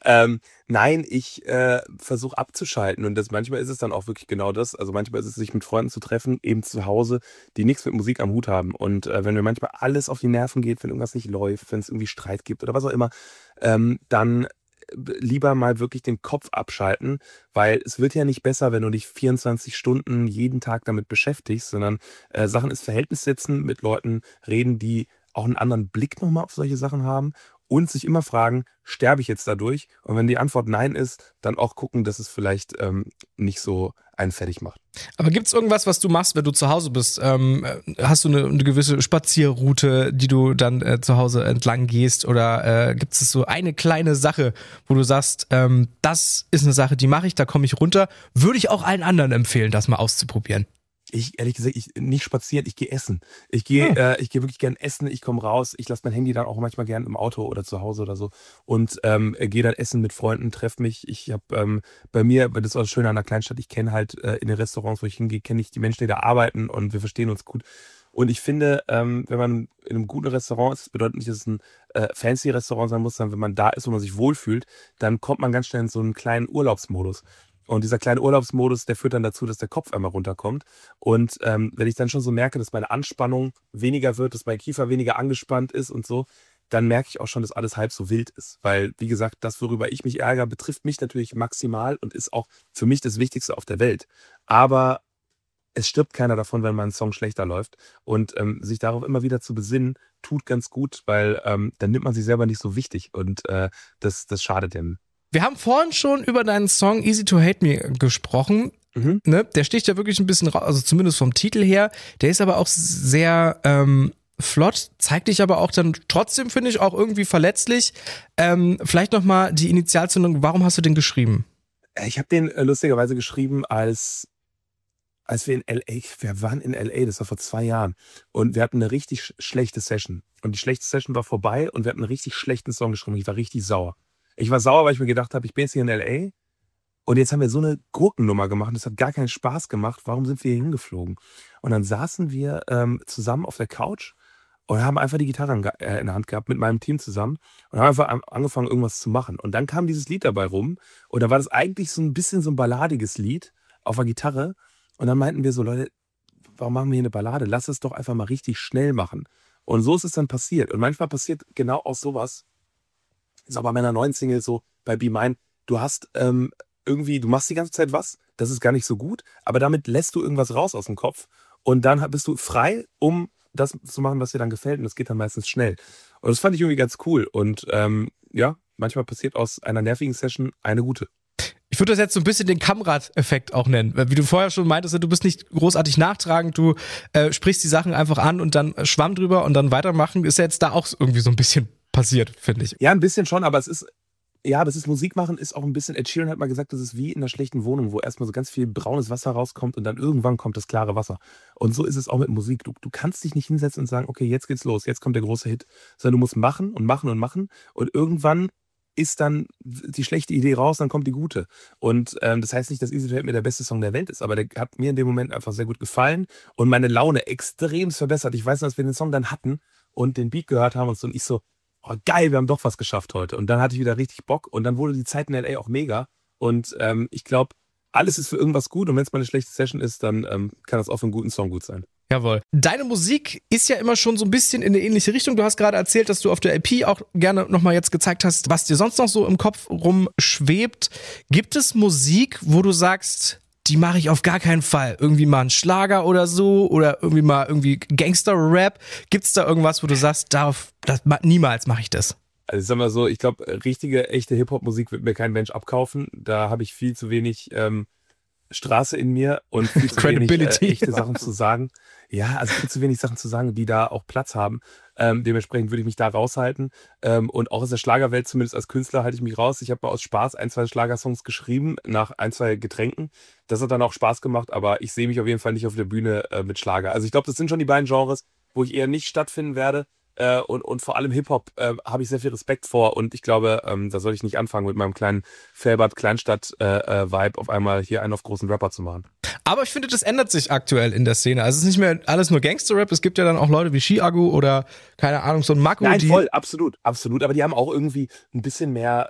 Nein, ich versuche abzuschalten und manchmal ist es dann auch wirklich genau das. Also manchmal ist es, sich mit Freunden zu treffen, eben zu Hause, die nichts mit Musik am Hut haben. Und wenn mir manchmal alles auf die Nerven geht, wenn irgendwas nicht läuft, wenn es irgendwie Streit gibt oder was auch immer, dann lieber mal wirklich den Kopf abschalten, weil es wird ja nicht besser, wenn du dich 24 Stunden jeden Tag damit beschäftigst, sondern Sachen ins Verhältnis setzen, mit Leuten reden, die auch einen anderen Blick nochmal auf solche Sachen haben und sich immer fragen, sterbe ich jetzt dadurch? Und wenn die Antwort nein ist, dann auch gucken, dass es vielleicht nicht so einen fertig macht. Aber gibt's irgendwas, was du machst, wenn du zu Hause bist? Hast du eine gewisse Spazierroute, die du dann zu Hause entlang gehst? Oder gibt es so eine kleine Sache, wo du sagst, das ist eine Sache, die mache ich, da komme ich runter. Würde ich auch allen anderen empfehlen, das mal auszuprobieren. Ich, ehrlich gesagt, nicht spazieren, ich gehe essen. Ich gehe wirklich gern essen, ich komme raus, ich lasse mein Handy dann auch manchmal gern im Auto oder zu Hause oder so und gehe dann essen mit Freunden, treffe mich. Ich habe bei mir, das ist auch das Schöne an der Kleinstadt, ich kenne halt in den Restaurants, wo ich hingehe, kenne ich die Menschen, die da arbeiten und wir verstehen uns gut. Und ich finde, wenn man in einem guten Restaurant ist, das bedeutet nicht, dass es ein fancy Restaurant sein muss, sondern wenn man da ist, wo man sich wohlfühlt, dann kommt man ganz schnell in so einen kleinen Urlaubsmodus. Und dieser kleine Urlaubsmodus, der führt dann dazu, dass der Kopf einmal runterkommt. Und wenn ich dann schon so merke, dass meine Anspannung weniger wird, dass mein Kiefer weniger angespannt ist und so, dann merke ich auch schon, dass alles halb so wild ist. Weil, wie gesagt, das, worüber ich mich ärgere, betrifft mich natürlich maximal und ist auch für mich das Wichtigste auf der Welt. Aber es stirbt keiner davon, wenn mal ein Song schlechter läuft. Und sich darauf immer wieder zu besinnen, tut ganz gut, weil dann nimmt man sich selber nicht so wichtig und das schadet dem. Wir haben vorhin schon über deinen Song Easy to Hate Me gesprochen. Ne? Der sticht ja wirklich ein bisschen raus, also zumindest vom Titel her. Der ist aber auch sehr flott, zeigt dich aber auch dann trotzdem, finde ich, auch irgendwie verletzlich. Vielleicht nochmal die Initialzündung, warum hast du den geschrieben? Ich habe den lustigerweise geschrieben, als wir in L.A., wir waren in L.A., das war vor 2 Jahren und wir hatten eine richtig schlechte Session. Und die schlechte Session war vorbei und wir hatten einen richtig schlechten Song geschrieben. Ich war richtig sauer. Ich war sauer, weil ich mir gedacht habe, ich bin jetzt hier in L.A. und jetzt haben wir so eine Gurkennummer gemacht. Das hat gar keinen Spaß gemacht. Warum sind wir hier hingeflogen? Und dann saßen wir zusammen auf der Couch und haben einfach die Gitarre in der Hand gehabt mit meinem Team zusammen und haben einfach angefangen, irgendwas zu machen. Und dann kam dieses Lied dabei rum und da war das eigentlich so ein bisschen so ein balladiges Lied auf der Gitarre. Und dann meinten wir so, Leute, warum machen wir hier eine Ballade? Lass es doch einfach mal richtig schnell machen. Und so ist es dann passiert. Und manchmal passiert genau aus sowas, ist auch bei meiner neuen Single so, bei Be Mine, du hast du machst die ganze Zeit was, das ist gar nicht so gut, aber damit lässt du irgendwas raus aus dem Kopf und dann bist du frei, um das zu machen, was dir dann gefällt und das geht dann meistens schnell. Und das fand ich irgendwie ganz cool und manchmal passiert aus einer nervigen Session eine gute. Ich würde das jetzt so ein bisschen den Kamrad-Effekt auch nennen. Wie du vorher schon meintest, du bist nicht großartig nachtragend, du sprichst die Sachen einfach an und dann Schwamm drüber und dann weitermachen. Ist ja jetzt da auch irgendwie so ein bisschen passiert, finde ich. Ja, ein bisschen schon, aber es ist Musik machen ist auch ein bisschen, Ed Sheeran hat mal gesagt, das ist wie in einer schlechten Wohnung, wo erstmal so ganz viel braunes Wasser rauskommt und dann irgendwann kommt das klare Wasser. Und so ist es auch mit Musik. Du kannst dich nicht hinsetzen und sagen, okay, jetzt geht's los, jetzt kommt der große Hit, sondern du musst machen und machen und machen und irgendwann ist dann die schlechte Idee raus, dann kommt die gute. Und das heißt nicht, dass Easy to Hate Me der beste Song der Welt ist, aber der hat mir in dem Moment einfach sehr gut gefallen und meine Laune extrem verbessert. Ich weiß noch, als wir den Song dann hatten und den Beat gehört haben und ich so, oh geil, wir haben doch was geschafft heute. Und dann hatte ich wieder richtig Bock und dann wurde die Zeit in L.A. auch mega. Und ich glaube, alles ist für irgendwas gut und wenn es mal eine schlechte Session ist, dann kann das auch für einen guten Song gut sein. Jawohl. Deine Musik ist ja immer schon so ein bisschen in eine ähnliche Richtung. Du hast gerade erzählt, dass du auf der LP auch gerne nochmal jetzt gezeigt hast, was dir sonst noch so im Kopf rumschwebt. Gibt es Musik, wo du sagst, die mache ich auf gar keinen Fall? Irgendwie mal einen Schlager oder so oder irgendwie Gangster-Rap? Gibt es da irgendwas, wo du sagst, niemals mache ich das? Also ich sag mal so, ich glaube, richtige, echte Hip-Hop-Musik wird mir kein Mensch abkaufen. Da habe ich viel zu wenig Straße in mir und viel zu wenig echte Sachen zu sagen. Ja, also viel zu wenig Sachen zu sagen, die da auch Platz haben. Dementsprechend würde ich mich da raushalten. Und auch aus der Schlagerwelt, zumindest als Künstler, halte ich mich raus. Ich habe mal aus Spaß 1, 2 Schlagersongs geschrieben, nach 1, 2 Getränken. Das hat dann auch Spaß gemacht, aber ich sehe mich auf jeden Fall nicht auf der Bühne mit Schlager. Also ich glaube, das sind schon die beiden Genres, wo ich eher nicht stattfinden werde. Und vor allem Hip-Hop habe ich sehr viel Respekt vor und ich glaube, da soll ich nicht anfangen mit meinem kleinen Felbert-Kleinstadt-Vibe auf einmal hier einen auf großen Rapper zu machen. Aber ich finde, das ändert sich aktuell in der Szene. Also es ist nicht mehr alles nur Gangster-Rap, es gibt ja dann auch Leute wie Chiago oder, keine Ahnung, so ein Mako. Nein, voll, absolut, aber die haben auch irgendwie ein bisschen mehr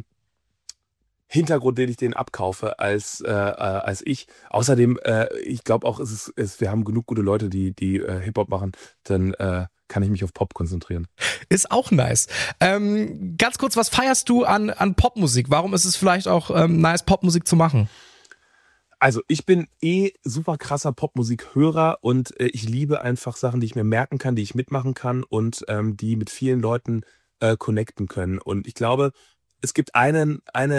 Hintergrund, den ich denen abkaufe, als ich. Außerdem, ich glaube auch, wir haben genug gute Leute, die Hip-Hop machen, dann kann ich mich auf Pop konzentrieren. Ist auch nice. Ganz kurz, was feierst du an Popmusik? Warum ist es vielleicht auch nice, Popmusik zu machen? Also ich bin super krasser Popmusikhörer und ich liebe einfach Sachen, die ich mir merken kann, die ich mitmachen kann und die mit vielen Leuten connecten können. Und ich glaube, es gibt eine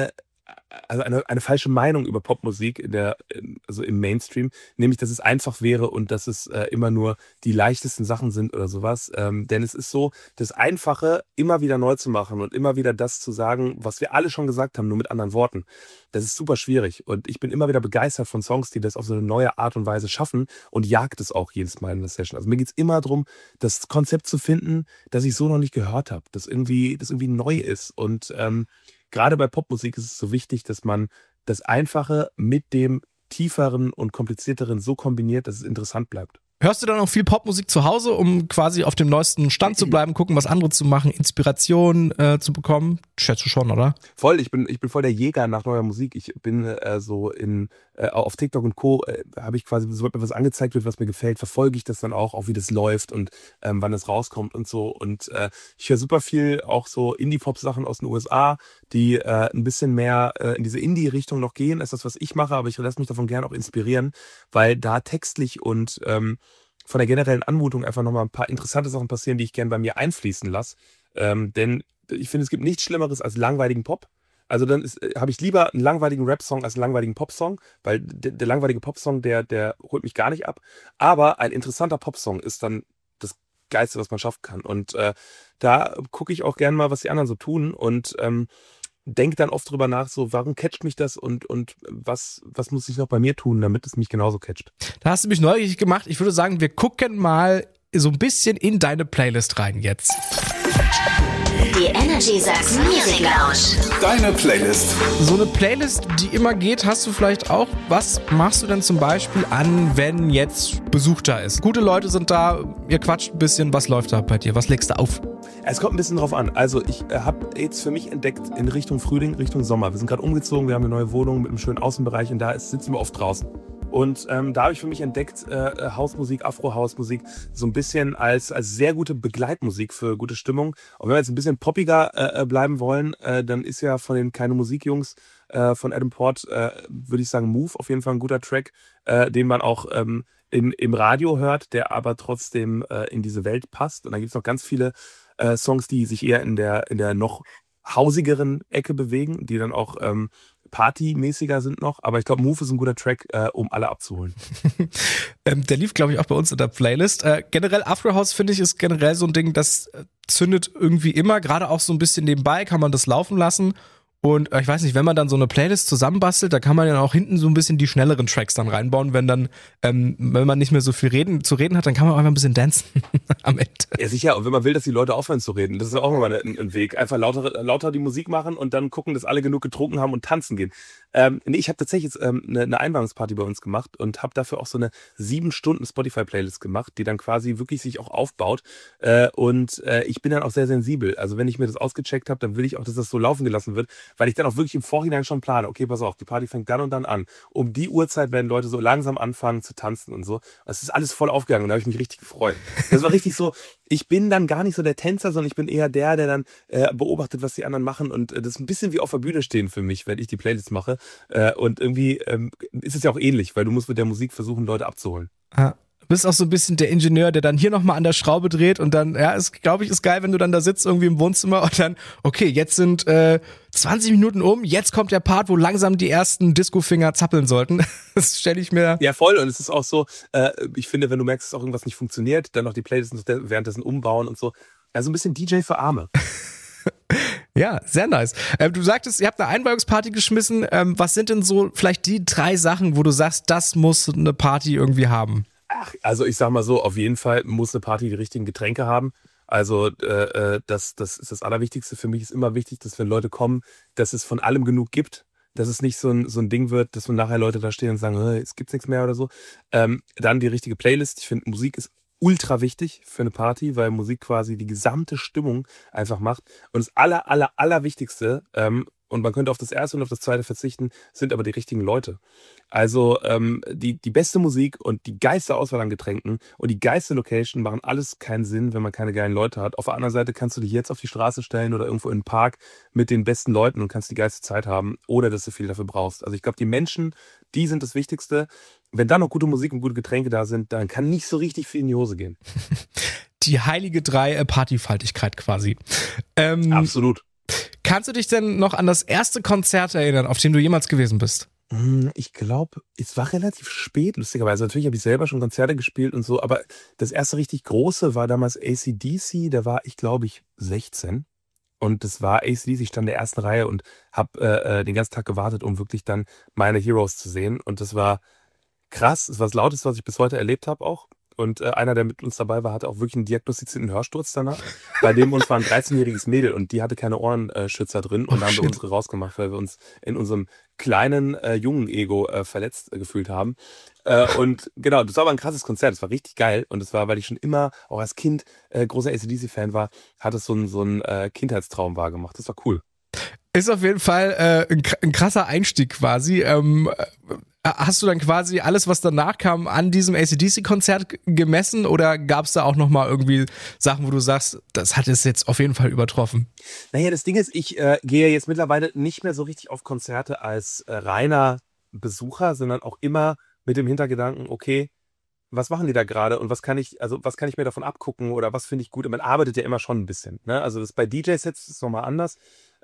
falsche Meinung über Popmusik also im Mainstream, nämlich, dass es einfach wäre und dass es immer nur die leichtesten Sachen sind oder sowas. Denn es ist so, das Einfache immer wieder neu zu machen und immer wieder das zu sagen, was wir alle schon gesagt haben, nur mit anderen Worten. Das ist super schwierig und ich bin immer wieder begeistert von Songs, die das auf so eine neue Art und Weise schaffen und jagt es auch jedes Mal in der Session. Also mir geht es immer darum, das Konzept zu finden, das ich so noch nicht gehört habe, das irgendwie neu ist und gerade bei Popmusik ist es so wichtig, dass man das Einfache mit dem Tieferen und Komplizierteren so kombiniert, dass es interessant bleibt. Hörst du dann auch viel Popmusik zu Hause, um quasi auf dem neuesten Stand zu bleiben, gucken, was andere zu machen, Inspiration zu bekommen? Schätzt du schon, oder? Voll, ich bin voll der Jäger nach neuer Musik. Ich bin auf TikTok und Co. Habe ich quasi, sobald mir was angezeigt wird, was mir gefällt, verfolge ich das dann auch wie das läuft und wann es rauskommt und so. Und ich höre super viel auch so Indie-Pop-Sachen aus den USA. die ein bisschen mehr in diese Indie-Richtung noch gehen, ist das, was ich mache, aber ich lasse mich davon gerne auch inspirieren, weil da textlich und von der generellen Anmutung einfach nochmal ein paar interessante Sachen passieren, die ich gerne bei mir einfließen lasse. Denn ich finde, es gibt nichts Schlimmeres als langweiligen Pop. Also dann habe ich lieber einen langweiligen Rap-Song als einen langweiligen Pop-Song, weil der langweilige Pop-Song, der holt mich gar nicht ab. Aber ein interessanter Pop-Song ist dann das Geilste, was man schaffen kann. Und da gucke ich auch gerne mal, was die anderen so tun und denke dann oft drüber nach, so warum catcht mich das und was muss ich noch bei mir tun, damit es mich genauso catcht. Da hast du mich neugierig gemacht. Ich würde sagen, wir gucken mal so ein bisschen in deine Playlist rein jetzt. Die Energy Sachsen Music Lounge. Deine Playlist. So eine Playlist, die immer geht, hast du vielleicht auch. Was machst du denn zum Beispiel an, wenn jetzt Besuch da ist? Gute Leute sind da, ihr quatscht ein bisschen. Was läuft da bei dir? Was legst du auf? Es kommt ein bisschen drauf an. Also ich habe jetzt für mich entdeckt in Richtung Frühling, Richtung Sommer. Wir sind gerade umgezogen, wir haben eine neue Wohnung mit einem schönen Außenbereich und da sitzen wir oft draußen. Und da habe ich für mich entdeckt, Hausmusik, Afro-Hausmusik, so ein bisschen als sehr gute Begleitmusik für gute Stimmung. Und wenn wir jetzt ein bisschen poppiger bleiben wollen, dann ist ja von den Keine Musik-Jungs von Adam Port, würde ich sagen, Move auf jeden Fall ein guter Track, den man auch im Radio hört, der aber trotzdem in diese Welt passt. Und dann gibt es noch ganz viele Songs, die sich eher in der noch hausigeren Ecke bewegen, die dann auch partymäßiger sind noch, aber ich glaube, Move ist ein guter Track, um alle abzuholen. Der lief, glaube ich, auch bei uns in der Playlist. Generell Afro House, finde ich, ist generell so ein Ding, das zündet irgendwie immer, gerade auch so ein bisschen nebenbei kann man das laufen lassen. Und ich weiß nicht, wenn man dann so eine Playlist zusammenbastelt, da kann man ja auch hinten so ein bisschen die schnelleren Tracks dann reinbauen, wenn man nicht mehr so viel zu reden hat, dann kann man auch einfach ein bisschen dancen am Ende. Ja, sicher. Und wenn man will, dass die Leute aufhören zu reden, das ist auch immer ein Weg. Einfach lauter die Musik machen und dann gucken, dass alle genug getrunken haben und tanzen gehen. Nee, ich habe tatsächlich jetzt eine Einweihungsparty bei uns gemacht und habe dafür auch so eine 7-Stunden Spotify-Playlist gemacht, die dann quasi wirklich sich auch aufbaut. Ich bin dann auch sehr sensibel. Also wenn ich mir das ausgecheckt habe, dann will ich auch, dass das so laufen gelassen wird, weil ich dann auch wirklich im Vorhinein schon plane, okay, pass auf, die Party fängt dann und dann an. Um die Uhrzeit werden Leute so langsam anfangen zu tanzen und so. Es ist alles voll aufgegangen und da habe ich mich richtig gefreut. Das war richtig so, ich bin dann gar nicht so der Tänzer, sondern ich bin eher der dann beobachtet, was die anderen machen und das ist ein bisschen wie auf der Bühne stehen für mich, wenn ich die Playlist mache. Und irgendwie ist es ja auch ähnlich, weil du musst mit der Musik versuchen, Leute abzuholen. Ja. Du bist auch so ein bisschen der Ingenieur, der dann hier nochmal an der Schraube dreht und dann, ja, glaube ich, ist geil, wenn du dann da sitzt irgendwie im Wohnzimmer und dann, okay, jetzt sind 20 Minuten um, jetzt kommt der Part, wo langsam die ersten Disco-Finger zappeln sollten. Das stelle ich mir... Ja, voll. Und es ist auch so, ich finde, wenn du merkst, dass auch irgendwas nicht funktioniert, dann noch die Playlist währenddessen umbauen und so. Also ein bisschen DJ für Arme. Ja, sehr nice. Du sagtest, ihr habt eine Einweihungsparty geschmissen. Was sind denn so vielleicht die 3 Sachen, wo du sagst, das muss eine Party irgendwie haben? Ach, also ich sag mal so, auf jeden Fall muss eine Party die richtigen Getränke haben. Also das ist das Allerwichtigste. Für mich ist immer wichtig, dass wenn Leute kommen, dass es von allem genug gibt. Dass es nicht so ein Ding wird, dass nachher Leute da stehen und sagen, es gibt nichts mehr oder so. Dann die richtige Playlist. Ich finde, Musik ist ultra wichtig für eine Party, weil Musik quasi die gesamte Stimmung einfach macht. Und das Allerwichtigste, und man könnte auf das erste und auf das zweite verzichten, sind aber die richtigen Leute. Also die beste Musik und die geilste Auswahl an Getränken und die geilste Location machen alles keinen Sinn, wenn man keine geilen Leute hat. Auf der anderen Seite kannst du dich jetzt auf die Straße stellen oder irgendwo in den Park mit den besten Leuten und kannst die geilste Zeit haben, ohne dass du viel dafür brauchst. Also ich glaube, die Menschen, die sind das Wichtigste. Wenn da noch gute Musik und gute Getränke da sind, dann kann nicht so richtig viel in die Hose gehen. Die heilige 3 Partyfaltigkeit quasi. Absolut. Kannst du dich denn noch an das erste Konzert erinnern, auf dem du jemals gewesen bist? Ich glaube, es war relativ spät, lustigerweise. Natürlich habe ich selber schon Konzerte gespielt und so, aber das erste richtig große war damals AC/DC, da war ich, glaube ich, 16. Und das war AC/DC, ich stand in der ersten Reihe und habe den ganzen Tag gewartet, um wirklich dann meine Heroes zu sehen. Und das war krass, das war das Lauteste, was ich bis heute erlebt habe auch. Und einer, der mit uns dabei war, hatte auch wirklich einen diagnostizierten Hörsturz danach. Bei dem uns war ein 13-jähriges Mädel und die hatte keine Ohrenschützer drin. Und da haben wir unsere rausgemacht, weil wir uns in unserem kleinen, jungen Ego verletzt gefühlt haben. Und genau, das war aber ein krasses Konzert. Das war richtig geil. Und das war, weil ich schon immer, auch als Kind, großer AC/DC-Fan war, hat es so ein Kindheitstraum wahrgemacht. Das war cool. Ist auf jeden Fall ein krasser Einstieg quasi. Hast du dann quasi alles, was danach kam, an diesem AC/DC-Konzert gemessen oder gab es da auch nochmal irgendwie Sachen, wo du sagst, das hat es jetzt auf jeden Fall übertroffen? Naja, das Ding ist, ich gehe jetzt mittlerweile nicht mehr so richtig auf Konzerte als reiner Besucher, sondern auch immer mit dem Hintergedanken, okay, was machen die da gerade und was kann ich mir davon abgucken oder was finde ich gut? Und man arbeitet ja immer schon ein bisschen. Ne? Also das bei DJ-Sets ist nochmal anders.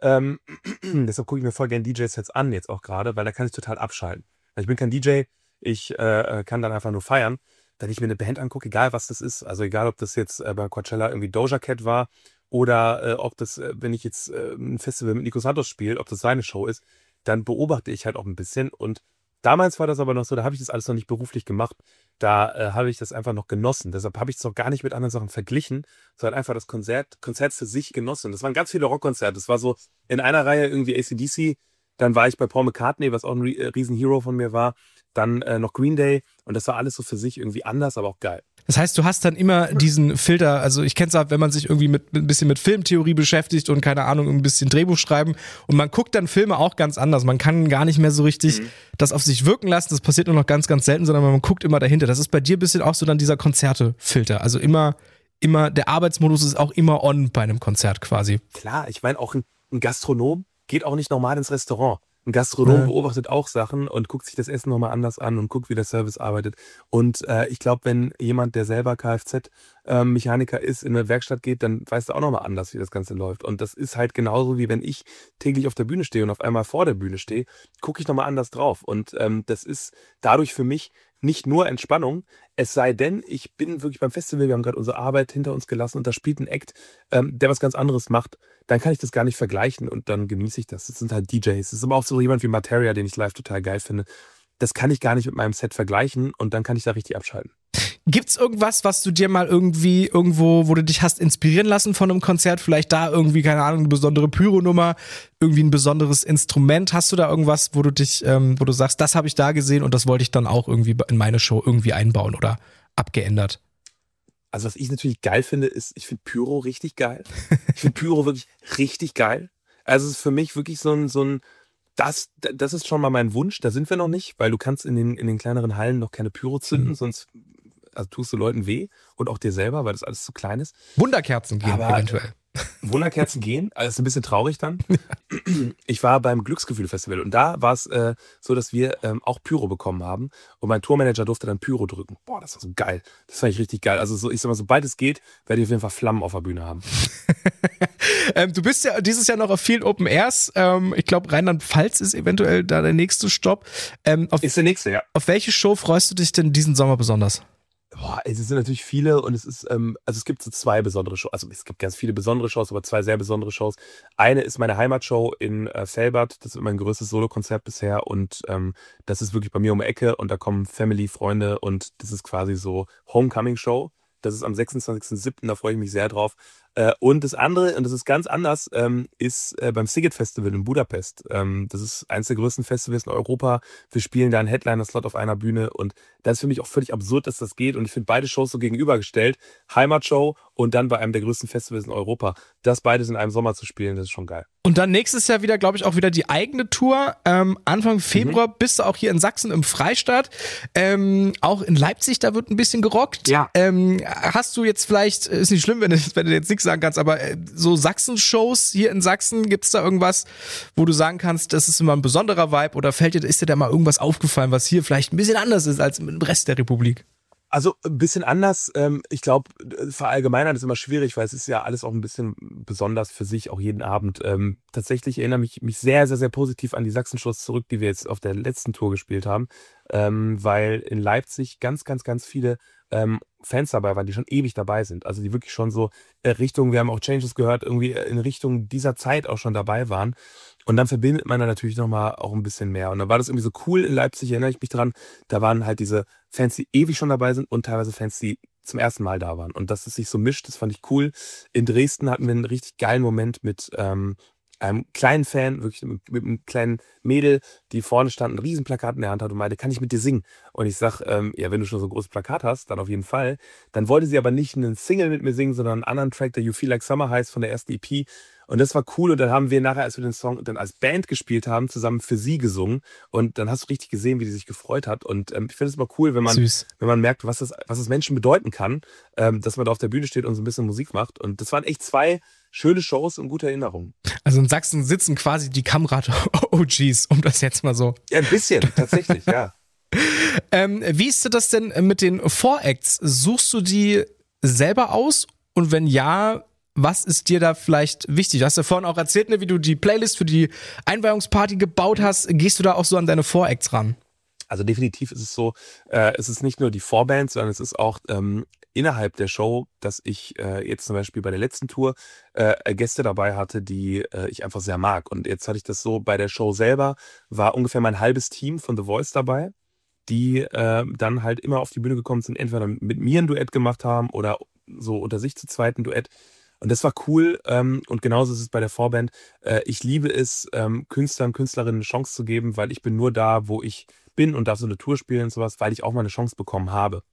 Deshalb gucke ich mir voll gerne DJ-Sets an, jetzt auch gerade, weil da kann ich total abschalten. Ich bin kein DJ, ich kann dann einfach nur feiern. Wenn ich mir eine Band angucke, egal was das ist, also egal ob das jetzt bei Coachella irgendwie Doja Cat war oder ob das, wenn ich jetzt ein Festival mit Nico Santos spiele, ob das seine Show ist, dann beobachte ich halt auch ein bisschen. Und damals war das aber noch so, da habe ich das alles noch nicht beruflich gemacht. Da habe ich das einfach noch genossen. Deshalb habe ich es noch gar nicht mit anderen Sachen verglichen, sondern einfach das Konzert für sich genossen. Das waren ganz viele Rockkonzerte. Das war so in einer Reihe irgendwie AC/DC. Dann war ich bei Paul McCartney, was auch ein Riesen-Hero von mir war. Dann noch Green Day. Und das war alles so für sich irgendwie anders, aber auch geil. Das heißt, du hast dann immer diesen Filter, also ich kenne es auch, wenn man sich irgendwie mit ein bisschen mit Filmtheorie beschäftigt und keine Ahnung, ein bisschen Drehbuch schreiben und man guckt dann Filme auch ganz anders. Man kann gar nicht mehr so richtig das auf sich wirken lassen, das passiert nur noch ganz, ganz selten, sondern man guckt immer dahinter. Das ist bei dir ein bisschen auch so dann dieser Konzerte-Filter, also immer der Arbeitsmodus ist auch immer on bei einem Konzert quasi. Klar, ich meine auch ein Gastronom geht auch nicht normal ins Restaurant. Ein Gastronom beobachtet auch Sachen und guckt sich das Essen nochmal anders an und guckt, wie der Service arbeitet. Und ich glaube, wenn jemand, der selber Kfz-Mechaniker ist, in eine Werkstatt geht, dann weiß er auch nochmal anders, wie das Ganze läuft. Und das ist halt genauso, wie wenn ich täglich auf der Bühne stehe und auf einmal vor der Bühne stehe, gucke ich nochmal anders drauf. Und das ist dadurch für mich nicht nur Entspannung, es sei denn, ich bin wirklich beim Festival, wir haben gerade unsere Arbeit hinter uns gelassen und da spielt ein Act, der was ganz anderes macht, dann kann ich das gar nicht vergleichen und dann genieße ich das. Das sind halt DJs. Das ist aber auch so jemand wie Materia, den ich live total geil finde. Das kann ich gar nicht mit meinem Set vergleichen und dann kann ich da richtig abschalten. Gibt's irgendwas, was du dir mal irgendwie irgendwo, wo du dich hast inspirieren lassen von einem Konzert? Vielleicht da irgendwie, keine Ahnung, eine besondere Pyro-Nummer, irgendwie ein besonderes Instrument? Hast du da irgendwas, wo du sagst, das habe ich da gesehen und das wollte ich dann auch irgendwie in meine Show irgendwie einbauen oder abgeändert? Also was ich natürlich geil finde, ist, ich finde Pyro richtig geil. Ich finde Pyro wirklich richtig geil. Also es ist für mich wirklich so ein das ist schon mal mein Wunsch. Da sind wir noch nicht, weil du kannst in den kleineren Hallen noch keine Pyro zünden, sonst tust du Leuten weh und auch dir selber, weil das alles zu klein ist. Wunderkerzen gehen Aber eventuell. Wunderkerzen gehen, also ist ein bisschen traurig dann. Ich war beim Glücksgefühl-Festival und da war es so, dass wir auch Pyro bekommen haben und mein Tourmanager durfte dann Pyro drücken. Boah, das war so geil. Das fand ich richtig geil. Also so, ich sag mal, sobald es geht, werde ich auf jeden Fall Flammen auf der Bühne haben. Du bist ja dieses Jahr noch auf vielen Open Airs. Ich glaube, Rheinland-Pfalz ist eventuell da der nächste Stopp. Ist der nächste, ja. Auf welche Show freust du dich denn diesen Sommer besonders? Boah, es sind natürlich viele und es ist, also es gibt so zwei besondere Shows, also es gibt ganz viele besondere Shows, aber zwei sehr besondere Shows. Eine ist meine Heimatshow in Velbert, das ist mein größtes Solokonzert bisher und das ist wirklich bei mir um die Ecke und da kommen Family, Freunde und das ist quasi so Homecoming-Show. Das ist am 26.07., da freue ich mich sehr drauf. Und das andere, und das ist ganz anders, ist beim Sziget Festival in Budapest. Das ist eines der größten Festivals in Europa. Wir spielen da einen Headliner-Slot auf einer Bühne und das ist für mich auch völlig absurd, dass das geht. Und ich finde beide Shows so gegenübergestellt. Heimatshow und dann bei einem der größten Festivals in Europa. Das beides in einem Sommer zu spielen, das ist schon geil. Und dann nächstes Jahr wieder, glaube ich, auch wieder die eigene Tour. Anfang Februar bist du auch hier in Sachsen im Freistaat. Auch in Leipzig, da wird ein bisschen gerockt. Ja. Hast du jetzt vielleicht, ist nicht schlimm, wenn du jetzt nichts sagen kannst, aber so Sachsen-Shows hier in Sachsen, gibt es da irgendwas, wo du sagen kannst, das ist immer ein besonderer Vibe oder ist dir da mal irgendwas aufgefallen, was hier vielleicht ein bisschen anders ist als im Rest der Republik? Also ein bisschen anders. Ich glaube, verallgemeinern ist immer schwierig, weil es ist ja alles auch ein bisschen besonders für sich, auch jeden Abend. Tatsächlich erinnere ich mich sehr, sehr, sehr positiv an die Sachsen-Shows zurück, die wir jetzt auf der letzten Tour gespielt haben, weil in Leipzig ganz, ganz, ganz viele Fans dabei waren, die schon ewig dabei sind. Also die wirklich schon so Richtung, wir haben auch Changes gehört, irgendwie in Richtung dieser Zeit auch schon dabei waren. Und dann verbindet man da natürlich nochmal auch ein bisschen mehr. Und dann war das irgendwie so cool in Leipzig, erinnere ich mich dran. Da waren halt diese Fans, die ewig schon dabei sind und teilweise Fans, die zum ersten Mal da waren. Und dass es sich so mischt, das fand ich cool. In Dresden hatten wir einen richtig geilen Moment mit einem kleinen Fan, wirklich mit einem kleinen Mädel, die vorne stand, ein Riesenplakat in der Hand hat und meinte, kann ich mit dir singen? Und ich sag, ja, wenn du schon so ein großes Plakat hast, dann auf jeden Fall. Dann wollte sie aber nicht einen Single mit mir singen, sondern einen anderen Track, der You Feel Like Summer heißt, von der ersten EP. Und das war cool. Und dann haben wir nachher, als wir den Song dann als Band gespielt haben, zusammen für sie gesungen. Und dann hast du richtig gesehen, wie die sich gefreut hat. Und ich finde es immer cool, wenn man merkt, was das Menschen bedeuten kann, dass man da auf der Bühne steht und so ein bisschen Musik macht. Und das waren echt 2 schöne Shows und gute Erinnerungen. Also in Sachsen sitzen quasi die Kamrat-OGs, um das jetzt mal so. Ja, ein bisschen, tatsächlich, ja. Wie ist das denn mit den Voracts? Suchst du die selber aus? Und wenn ja, was ist dir da vielleicht wichtig? Du hast ja vorhin auch erzählt, ne, wie du die Playlist für die Einweihungsparty gebaut hast. Gehst du da auch so an deine Voracts ran? Also definitiv ist es so, es ist nicht nur die Vorband, sondern es ist auch innerhalb der Show, dass ich jetzt zum Beispiel bei der letzten Tour Gäste dabei hatte, die ich einfach sehr mag. Und jetzt hatte ich das so, bei der Show selber war ungefähr mein halbes Team von The Voice dabei, die dann halt immer auf die Bühne gekommen sind, entweder mit mir ein Duett gemacht haben oder so unter sich zu zweit ein Duett. Und das war cool. Und genauso ist es bei der Vorband. Ich liebe es, Künstlern, Künstlerinnen eine Chance zu geben, weil ich bin nur da, wo ich bin und darf so eine Tour spielen und sowas, weil ich auch mal eine Chance bekommen habe.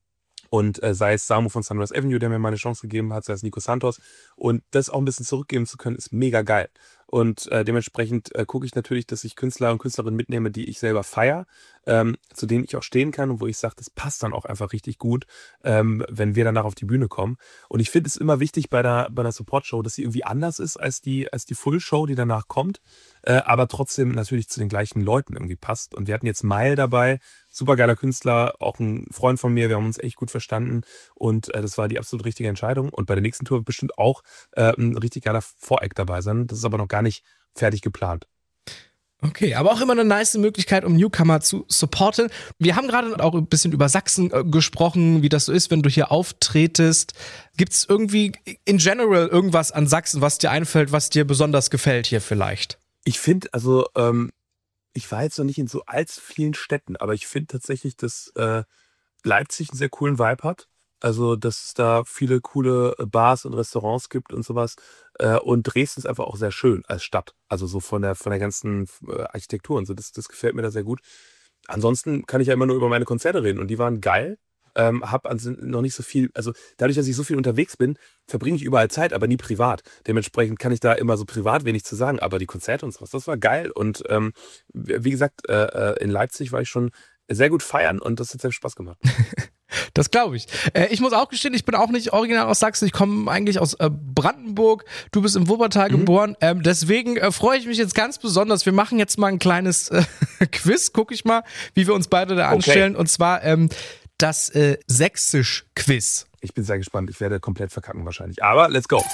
Und sei es Samu von Sunrise Avenue, der mir mal eine Chance gegeben hat, sei es Nico Santos. Und das auch ein bisschen zurückgeben zu können, ist mega geil. Und dementsprechend gucke ich natürlich, dass ich Künstler und Künstlerinnen mitnehme, die ich selber feiere, zu denen ich auch stehen kann und wo ich sage, das passt dann auch einfach richtig gut, wenn wir danach auf die Bühne kommen. Und ich finde es immer wichtig bei einer Support-Show, dass sie irgendwie anders ist als die Full-Show, die danach kommt, aber trotzdem natürlich zu den gleichen Leuten irgendwie passt. Und wir hatten jetzt Mile dabei, super geiler Künstler, auch ein Freund von mir, wir haben uns echt gut verstanden und das war die absolut richtige Entscheidung. Und bei der nächsten Tour wird bestimmt auch ein richtig geiler Voreck dabei sein. Das ist aber noch gar nicht fertig geplant. Okay, aber auch immer eine nice Möglichkeit, um Newcomer zu supporten. Wir haben gerade auch ein bisschen über Sachsen gesprochen, wie das so ist, wenn du hier auftretest. Gibt es irgendwie in general irgendwas an Sachsen, was dir einfällt, was dir besonders gefällt hier vielleicht? Ich finde, also ich war jetzt noch nicht in so allzu vielen Städten, aber ich finde tatsächlich, dass Leipzig einen sehr coolen Vibe hat. Also, dass es da viele coole Bars und Restaurants gibt und sowas. Und Dresden ist einfach auch sehr schön als Stadt. Also so von der ganzen Architektur und so. Das gefällt mir da sehr gut. Ansonsten kann ich ja immer nur über meine Konzerte reden und die waren geil. Hab also noch nicht so viel, also dadurch, dass ich so viel unterwegs bin, verbringe ich überall Zeit, aber nie privat. Dementsprechend kann ich da immer so privat wenig zu sagen. Aber die Konzerte und sowas, das war geil. Und wie gesagt, in Leipzig war ich schon sehr gut feiern und das hat sehr Spaß gemacht. Das glaube ich. Ich muss auch gestehen, ich bin auch nicht original aus Sachsen. Ich komme eigentlich aus Brandenburg. Du bist im Wuppertal geboren. Deswegen freue ich mich jetzt ganz besonders. Wir machen jetzt mal ein kleines Quiz. Guck ich mal, wie wir uns beide da anstellen. Und zwar das Sächsisch-Quiz. Ich bin sehr gespannt. Ich werde komplett verkacken wahrscheinlich. Aber let's go.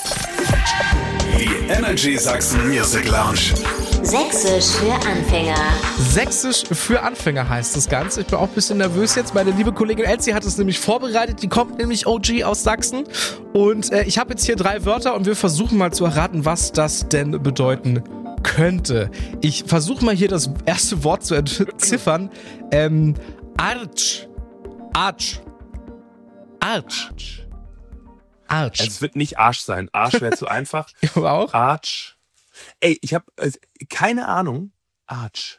Die Energy Sachsen Music Lounge. Sächsisch für Anfänger. Sächsisch für Anfänger heißt das Ganze. Ich bin auch ein bisschen nervös jetzt. Meine liebe Kollegin Elsie hat es nämlich vorbereitet. Die kommt nämlich OG aus Sachsen. Und ich habe jetzt hier 3 Wörter und wir versuchen mal zu erraten, was das denn bedeuten könnte. Ich versuche mal hier das erste Wort zu entziffern. Arch. Arch. Arch. Arch. Es wird nicht Arsch sein. Arsch wäre zu einfach. Aber auch? Arch. Ey, ich habe keine Ahnung. Arch.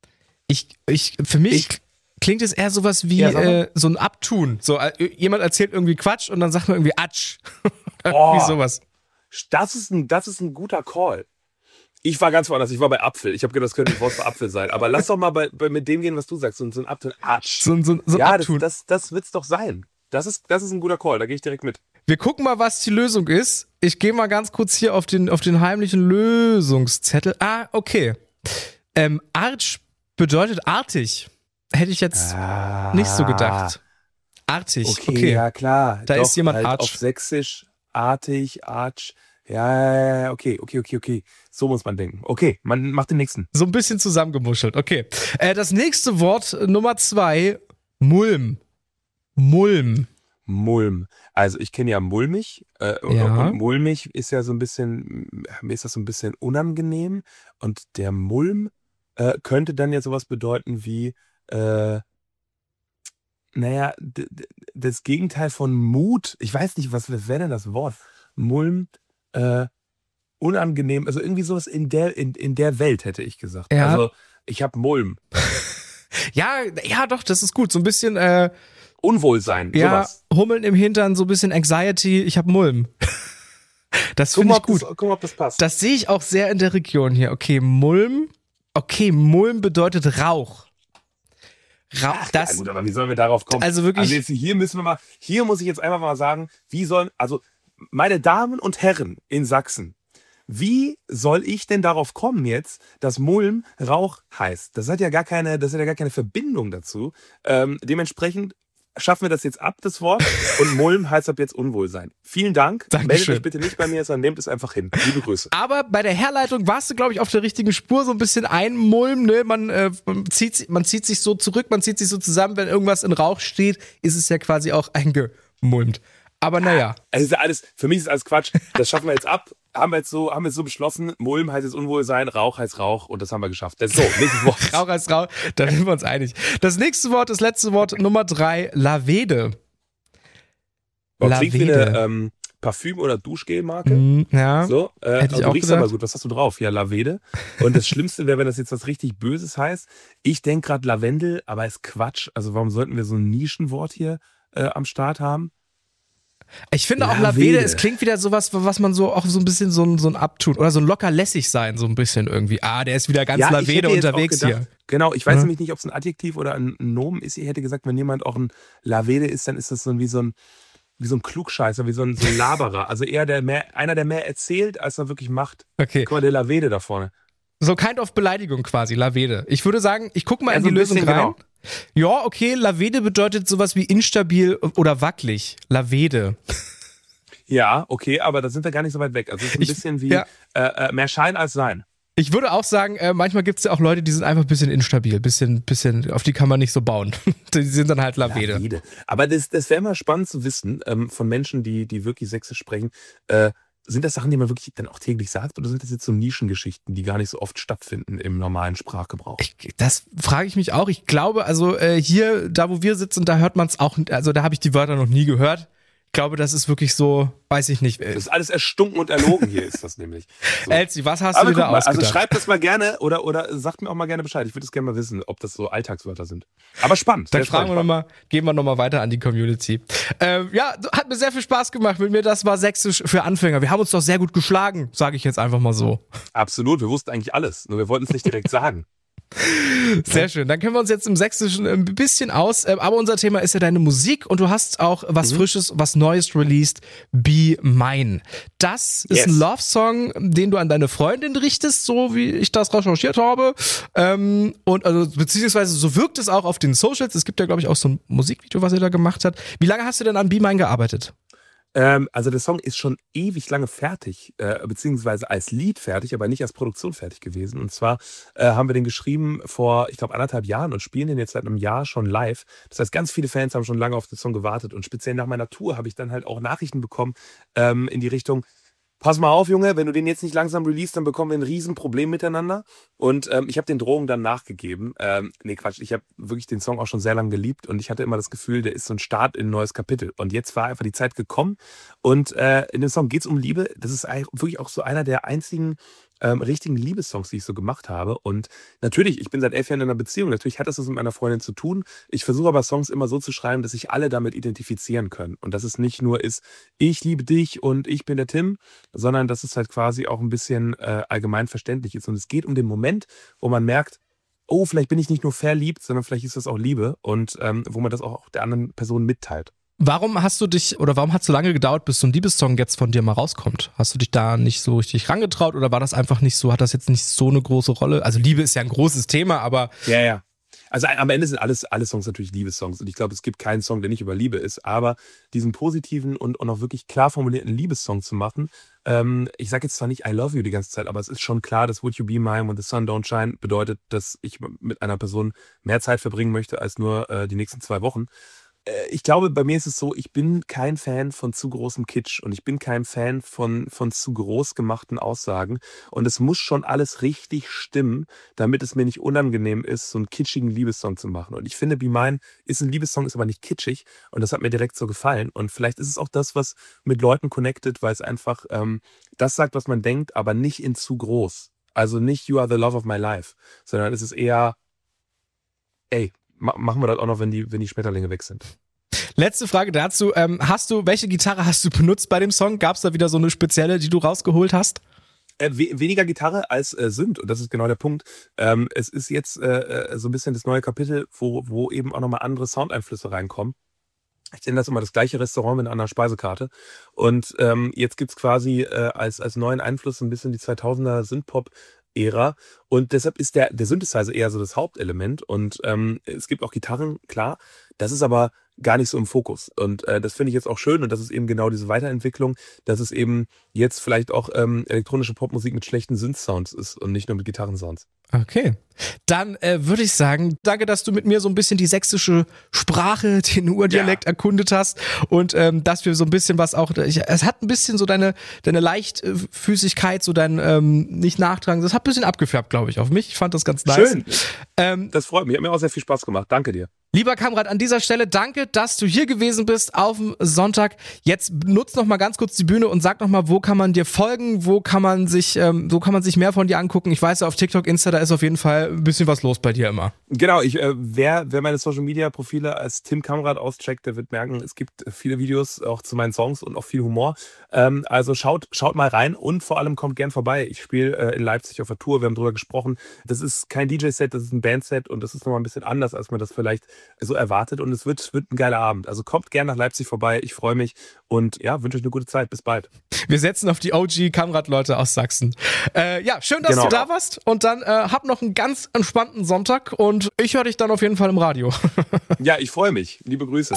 Für mich klingt es eher sowas wie so ein Abtun. So, jemand erzählt irgendwie Quatsch und dann sagt man irgendwie Atsch. Wie sowas. Das ist ein guter Call. Ich war ganz woanders. Ich war bei Apfel. Ich habe gedacht, das könnte ein Wort für Apfel sein. Aber lass doch mal mit dem gehen, was du sagst. So ein Abtun. Atsch. So ein ja, Abtun. das wird's doch sein. Das ist ein guter Call. Da gehe ich direkt mit. Wir gucken mal, was die Lösung ist. Ich gehe mal ganz kurz hier auf den heimlichen Lösungszettel. Ah, okay. Arch bedeutet artig. Hätte ich jetzt nicht so gedacht. Artig, okay. Ja, klar. Da doch, ist jemand halt Arch. auf Sächsisch, artig, Arch. Ja, okay. So muss man denken. Okay, man macht den nächsten. So ein bisschen zusammengemuschelt, okay. Das nächste Wort, Nummer 2, Mulm. Mulm. Also ich kenne ja mulmig. Und mulmig ist ja so ein bisschen, mir ist das so ein bisschen unangenehm. Und der Mulm könnte dann ja sowas bedeuten wie, das Gegenteil von Mut. Ich weiß nicht, was wäre denn das Wort? Mulm, unangenehm, also irgendwie sowas in der Welt, hätte ich gesagt. Ja. Also ich habe Mulm. Ja, doch, das ist gut. So ein bisschen, Unwohlsein, ja, sowas. Hummeln im Hintern, so ein bisschen Anxiety. Ich hab Mulm. Das finde ich gut. Guck mal, ob das passt. Das sehe ich auch sehr in der Region hier. Okay, Mulm. Okay, Mulm bedeutet Rauch. Ja, gut, aber wie sollen wir darauf kommen? Also wirklich. Also jetzt hier muss ich jetzt einfach mal sagen, also meine Damen und Herren in Sachsen, wie soll ich denn darauf kommen jetzt, dass Mulm Rauch heißt? Das hat ja gar keine Verbindung dazu. Dementsprechend schaffen wir das jetzt ab, das Wort. Und Mulm heißt ab jetzt Unwohlsein. Vielen Dank. Dankeschön. Meldet euch bitte nicht bei mir, sondern nehmt es einfach hin. Liebe Grüße. Aber bei der Herleitung warst du, glaube ich, auf der richtigen Spur, so ein bisschen einmulmen, ne? Man zieht sich so zurück, man zieht sich so zusammen, wenn irgendwas in Rauch steht, ist es ja quasi auch eingemulmt. Aber naja. Es ist ja alles, für mich ist alles Quatsch. Das schaffen wir jetzt ab. Haben wir jetzt so beschlossen. Mulm heißt jetzt Unwohlsein, Rauch heißt Rauch und das haben wir geschafft. So, nächstes Wort. Rauch heißt Rauch, da sind wir uns einig. Das nächste Wort, das letzte Wort, Nummer 3, Lavede. Klingt wie eine Parfüm- oder Duschgel-Marke. Ja, So, hätte ich du auch riechst gedacht. aber gut. Was hast du drauf? Ja, Lavede. Und das Schlimmste wäre, wenn das jetzt was richtig Böses heißt. Ich denke gerade Lavendel, aber ist Quatsch. Also warum sollten wir so ein Nischenwort hier am Start haben? Ich finde auch Lavede. Lavede, es klingt wieder sowas, was man so auch so ein bisschen so ein Abtun oder so ein locker lässig sein, so ein bisschen irgendwie. Der ist wieder ganz Ja, ich Lavede hätte jetzt unterwegs auch gedacht, hier. Genau, ich weiß nämlich nicht, ob es ein Adjektiv oder ein Nomen ist. Ich hätte gesagt, wenn jemand auch ein Lavede ist, dann ist das wie so ein Klugscheißer, wie so ein Laberer. Also eher einer, der mehr erzählt, als er wirklich macht. Okay. Guck mal, der Lavede da vorne. So kind of Beleidigung quasi, Lavede. Ich würde sagen, ich gucke mal Ja, in so die ein Lösung bisschen, rein. genau. Ja, okay, Lavede bedeutet sowas wie instabil oder wackelig. Lavede. Ja, okay, aber da sind wir gar nicht so weit weg. Also es ist ein bisschen wie mehr Schein als Sein. Ich würde auch sagen, manchmal gibt es ja auch Leute, die sind einfach ein bisschen instabil, bisschen, auf die kann man nicht so bauen. Die sind dann halt Lavede. Lavede. Aber das wäre immer spannend zu wissen von Menschen, die wirklich Sächsisch sprechen. Sind das Sachen, die man wirklich dann auch täglich sagt, oder sind das jetzt so Nischengeschichten, die gar nicht so oft stattfinden im normalen Sprachgebrauch? Das frage ich mich auch. Ich glaube, also hier, da wo wir sitzen, da hört man es auch, also da habe ich die Wörter noch nie gehört. Ich glaube, das ist wirklich so, weiß ich nicht. Das ist alles erstunken und erlogen hier, ist das nämlich. So. Elsie, was hast Aber du dir guck da mal, ausgedacht? also schreibt das mal gerne oder sagt mir auch mal gerne Bescheid. Ich würde es gerne mal wissen, ob das so Alltagswörter sind. Aber spannend. Dann sehr spannend. geben wir nochmal weiter an die Community. Ja, hat mir sehr viel Spaß gemacht mit mir. Das war Sächsisch für Anfänger. Wir haben uns doch sehr gut geschlagen, sage ich jetzt einfach mal so. Absolut, wir wussten eigentlich alles. Nur wir wollten es nicht direkt sagen. Sehr schön. Dann kennen wir uns jetzt im Sächsischen ein bisschen aus. Aber unser Thema ist ja deine Musik und du hast auch was Frisches, was Neues released. Be Mine. Das ist ein Love-Song, den du an deine Freundin richtest, so wie ich das recherchiert habe. Und also, beziehungsweise so wirkt es auch auf den Socials. Es gibt ja, glaube ich, auch so ein Musikvideo, was ihr da gemacht habt. Wie lange hast du denn an Be Mine gearbeitet? Also der Song ist schon ewig lange fertig, beziehungsweise als Lied fertig, aber nicht als Produktion fertig gewesen. Und zwar haben wir den geschrieben vor, ich glaube, 1,5 Jahren und spielen den jetzt seit einem Jahr schon live. Das heißt, ganz viele Fans haben schon lange auf den Song gewartet. Und speziell nach meiner Tour habe ich dann halt auch Nachrichten bekommen in die Richtung, pass mal auf, Junge, wenn du den jetzt nicht langsam release, dann bekommen wir ein Riesenproblem miteinander. Und ich habe den Drohungen dann nachgegeben. Nee, Quatsch, ich habe wirklich den Song auch schon sehr lange geliebt und ich hatte immer das Gefühl, der ist so ein Start in ein neues Kapitel. Und jetzt war einfach die Zeit gekommen und in dem Song geht's um Liebe. Das ist wirklich auch so einer der einzigen richtigen Liebessongs, die ich so gemacht habe. Und natürlich, ich bin seit 11 Jahren in einer Beziehung. Natürlich hat das was mit meiner Freundin zu tun. Ich versuche aber Songs immer so zu schreiben, dass sich alle damit identifizieren können. Und dass es nicht nur ist, ich liebe dich und ich bin der Tim, sondern dass es halt quasi auch ein bisschen allgemein verständlich ist. Und es geht um den Moment, wo man merkt, oh, vielleicht bin ich nicht nur verliebt, sondern vielleicht ist das auch Liebe. Und wo man das auch der anderen Person mitteilt. Warum hat es so lange gedauert, bis so ein Liebessong jetzt von dir mal rauskommt? Hast du dich da nicht so richtig rangetraut oder war das einfach nicht so, hat das jetzt nicht so eine große Rolle? Also Liebe ist ja ein großes Thema, aber... Ja. Also am Ende sind alle Songs natürlich Liebessongs und ich glaube, es gibt keinen Song, der nicht über Liebe ist, aber diesen positiven und auch wirklich klar formulierten Liebessong zu machen, ich sage jetzt zwar nicht I love you die ganze Zeit, aber es ist schon klar, dass Would You Be Mine when the Sun Don't Shine bedeutet, dass ich mit einer Person mehr Zeit verbringen möchte als nur die nächsten 2 Wochen. Ich glaube, bei mir ist es so, ich bin kein Fan von zu großem Kitsch und ich bin kein Fan von zu groß gemachten Aussagen. Und es muss schon alles richtig stimmen, damit es mir nicht unangenehm ist, so einen kitschigen Liebessong zu machen. Und ich finde, Be Mine ist ein Liebessong, ist aber nicht kitschig. Und das hat mir direkt so gefallen. Und vielleicht ist es auch das, was mit Leuten connectet, weil es einfach das sagt, was man denkt, aber nicht in zu groß. Also nicht You are the love of my life, sondern es ist eher, ey, machen wir das auch noch, wenn die Schmetterlinge weg sind. Letzte Frage dazu. Welche Gitarre hast du benutzt bei dem Song? Gab es da wieder so eine spezielle, die du rausgeholt hast? Weniger Gitarre als Synth, und das ist genau der Punkt. Es ist jetzt so ein bisschen das neue Kapitel, wo eben auch nochmal andere Soundeinflüsse reinkommen. Ich nenne das immer das gleiche Restaurant mit einer anderen Speisekarte. Und jetzt gibt's quasi als neuen Einfluss ein bisschen die 2000er Synthpop-Ära. Und deshalb ist der Synthesizer eher so das Hauptelement. Und es gibt auch Gitarren, klar. Das ist aber gar nicht so im Fokus. Und das finde ich jetzt auch schön. Und das ist eben genau diese Weiterentwicklung, dass es eben jetzt vielleicht auch elektronische Popmusik mit schlechten Synth-Sounds ist und nicht nur mit Gitarrensounds. Okay. Dann würde ich sagen, danke, dass du mit mir so ein bisschen die sächsische Sprache, den Urdialekt erkundet hast und dass wir so ein bisschen was auch, es hat ein bisschen so deine Leichtfüßigkeit, so dein nicht Nachtragen, das hat ein bisschen abgefärbt, glaube ich, auf mich. Ich fand das ganz nice. Schön. Das freut mich. Hat mir auch sehr viel Spaß gemacht. Danke dir. Lieber Kamrat, an dieser Stelle danke, dass du hier gewesen bist auf dem Sonntag. Jetzt nutz noch mal ganz kurz die Bühne und sag noch mal, wo kann man dir folgen, wo kann man sich mehr von dir angucken. Ich weiß, auf TikTok, Insta, da ist auf jeden Fall ein bisschen was los bei dir immer. Genau, wer meine Social-Media-Profile als Tim Kamrat auscheckt, der wird merken, es gibt viele Videos auch zu meinen Songs und auch viel Humor. Also schaut mal rein und vor allem kommt gern vorbei. Ich spiele in Leipzig auf der Tour, wir haben drüber gesprochen. Das ist kein DJ-Set, das ist ein Band-Set und das ist nochmal ein bisschen anders, als man das vielleicht so erwartet, und es wird ein geiler Abend. Also kommt gern nach Leipzig vorbei, ich freue mich und wünsche euch eine gute Zeit. Bis bald. Wir setzen auf die OG-Kamrat-Leute aus Sachsen. Schön, dass du da warst, und dann hab noch einen ganz entspannten Sonntag und ich höre dich dann auf jeden Fall im Radio. Ja, ich freue mich. Liebe Grüße.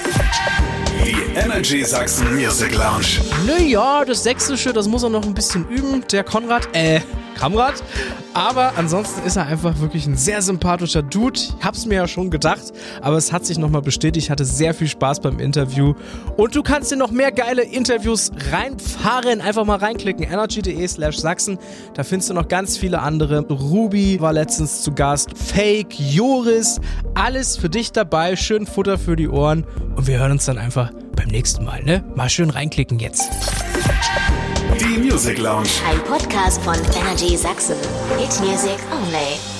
Die Energy Sachsen Music Lounge. Naja, das Sächsische, das muss er noch ein bisschen üben, der Kamrat. Aber ansonsten ist er einfach wirklich ein sehr sympathischer Dude. Ich hab's mir ja schon gedacht, aber es hat sich nochmal bestätigt. Ich hatte sehr viel Spaß beim Interview. Und du kannst dir noch mehr geile Interviews reinfahren. Einfach mal reinklicken. energy.de/Sachsen. Da findest du noch ganz viele andere. Ruby war letztens zu Gast. Fake, Joris. Alles für dich dabei. Schön Futter für die Ohren. Und wir hören uns dann einfach beim nächsten Mal, ne? Mal schön reinklicken jetzt. Die Music Lounge. Ein Podcast von Energy Sachsen. Hit Music only.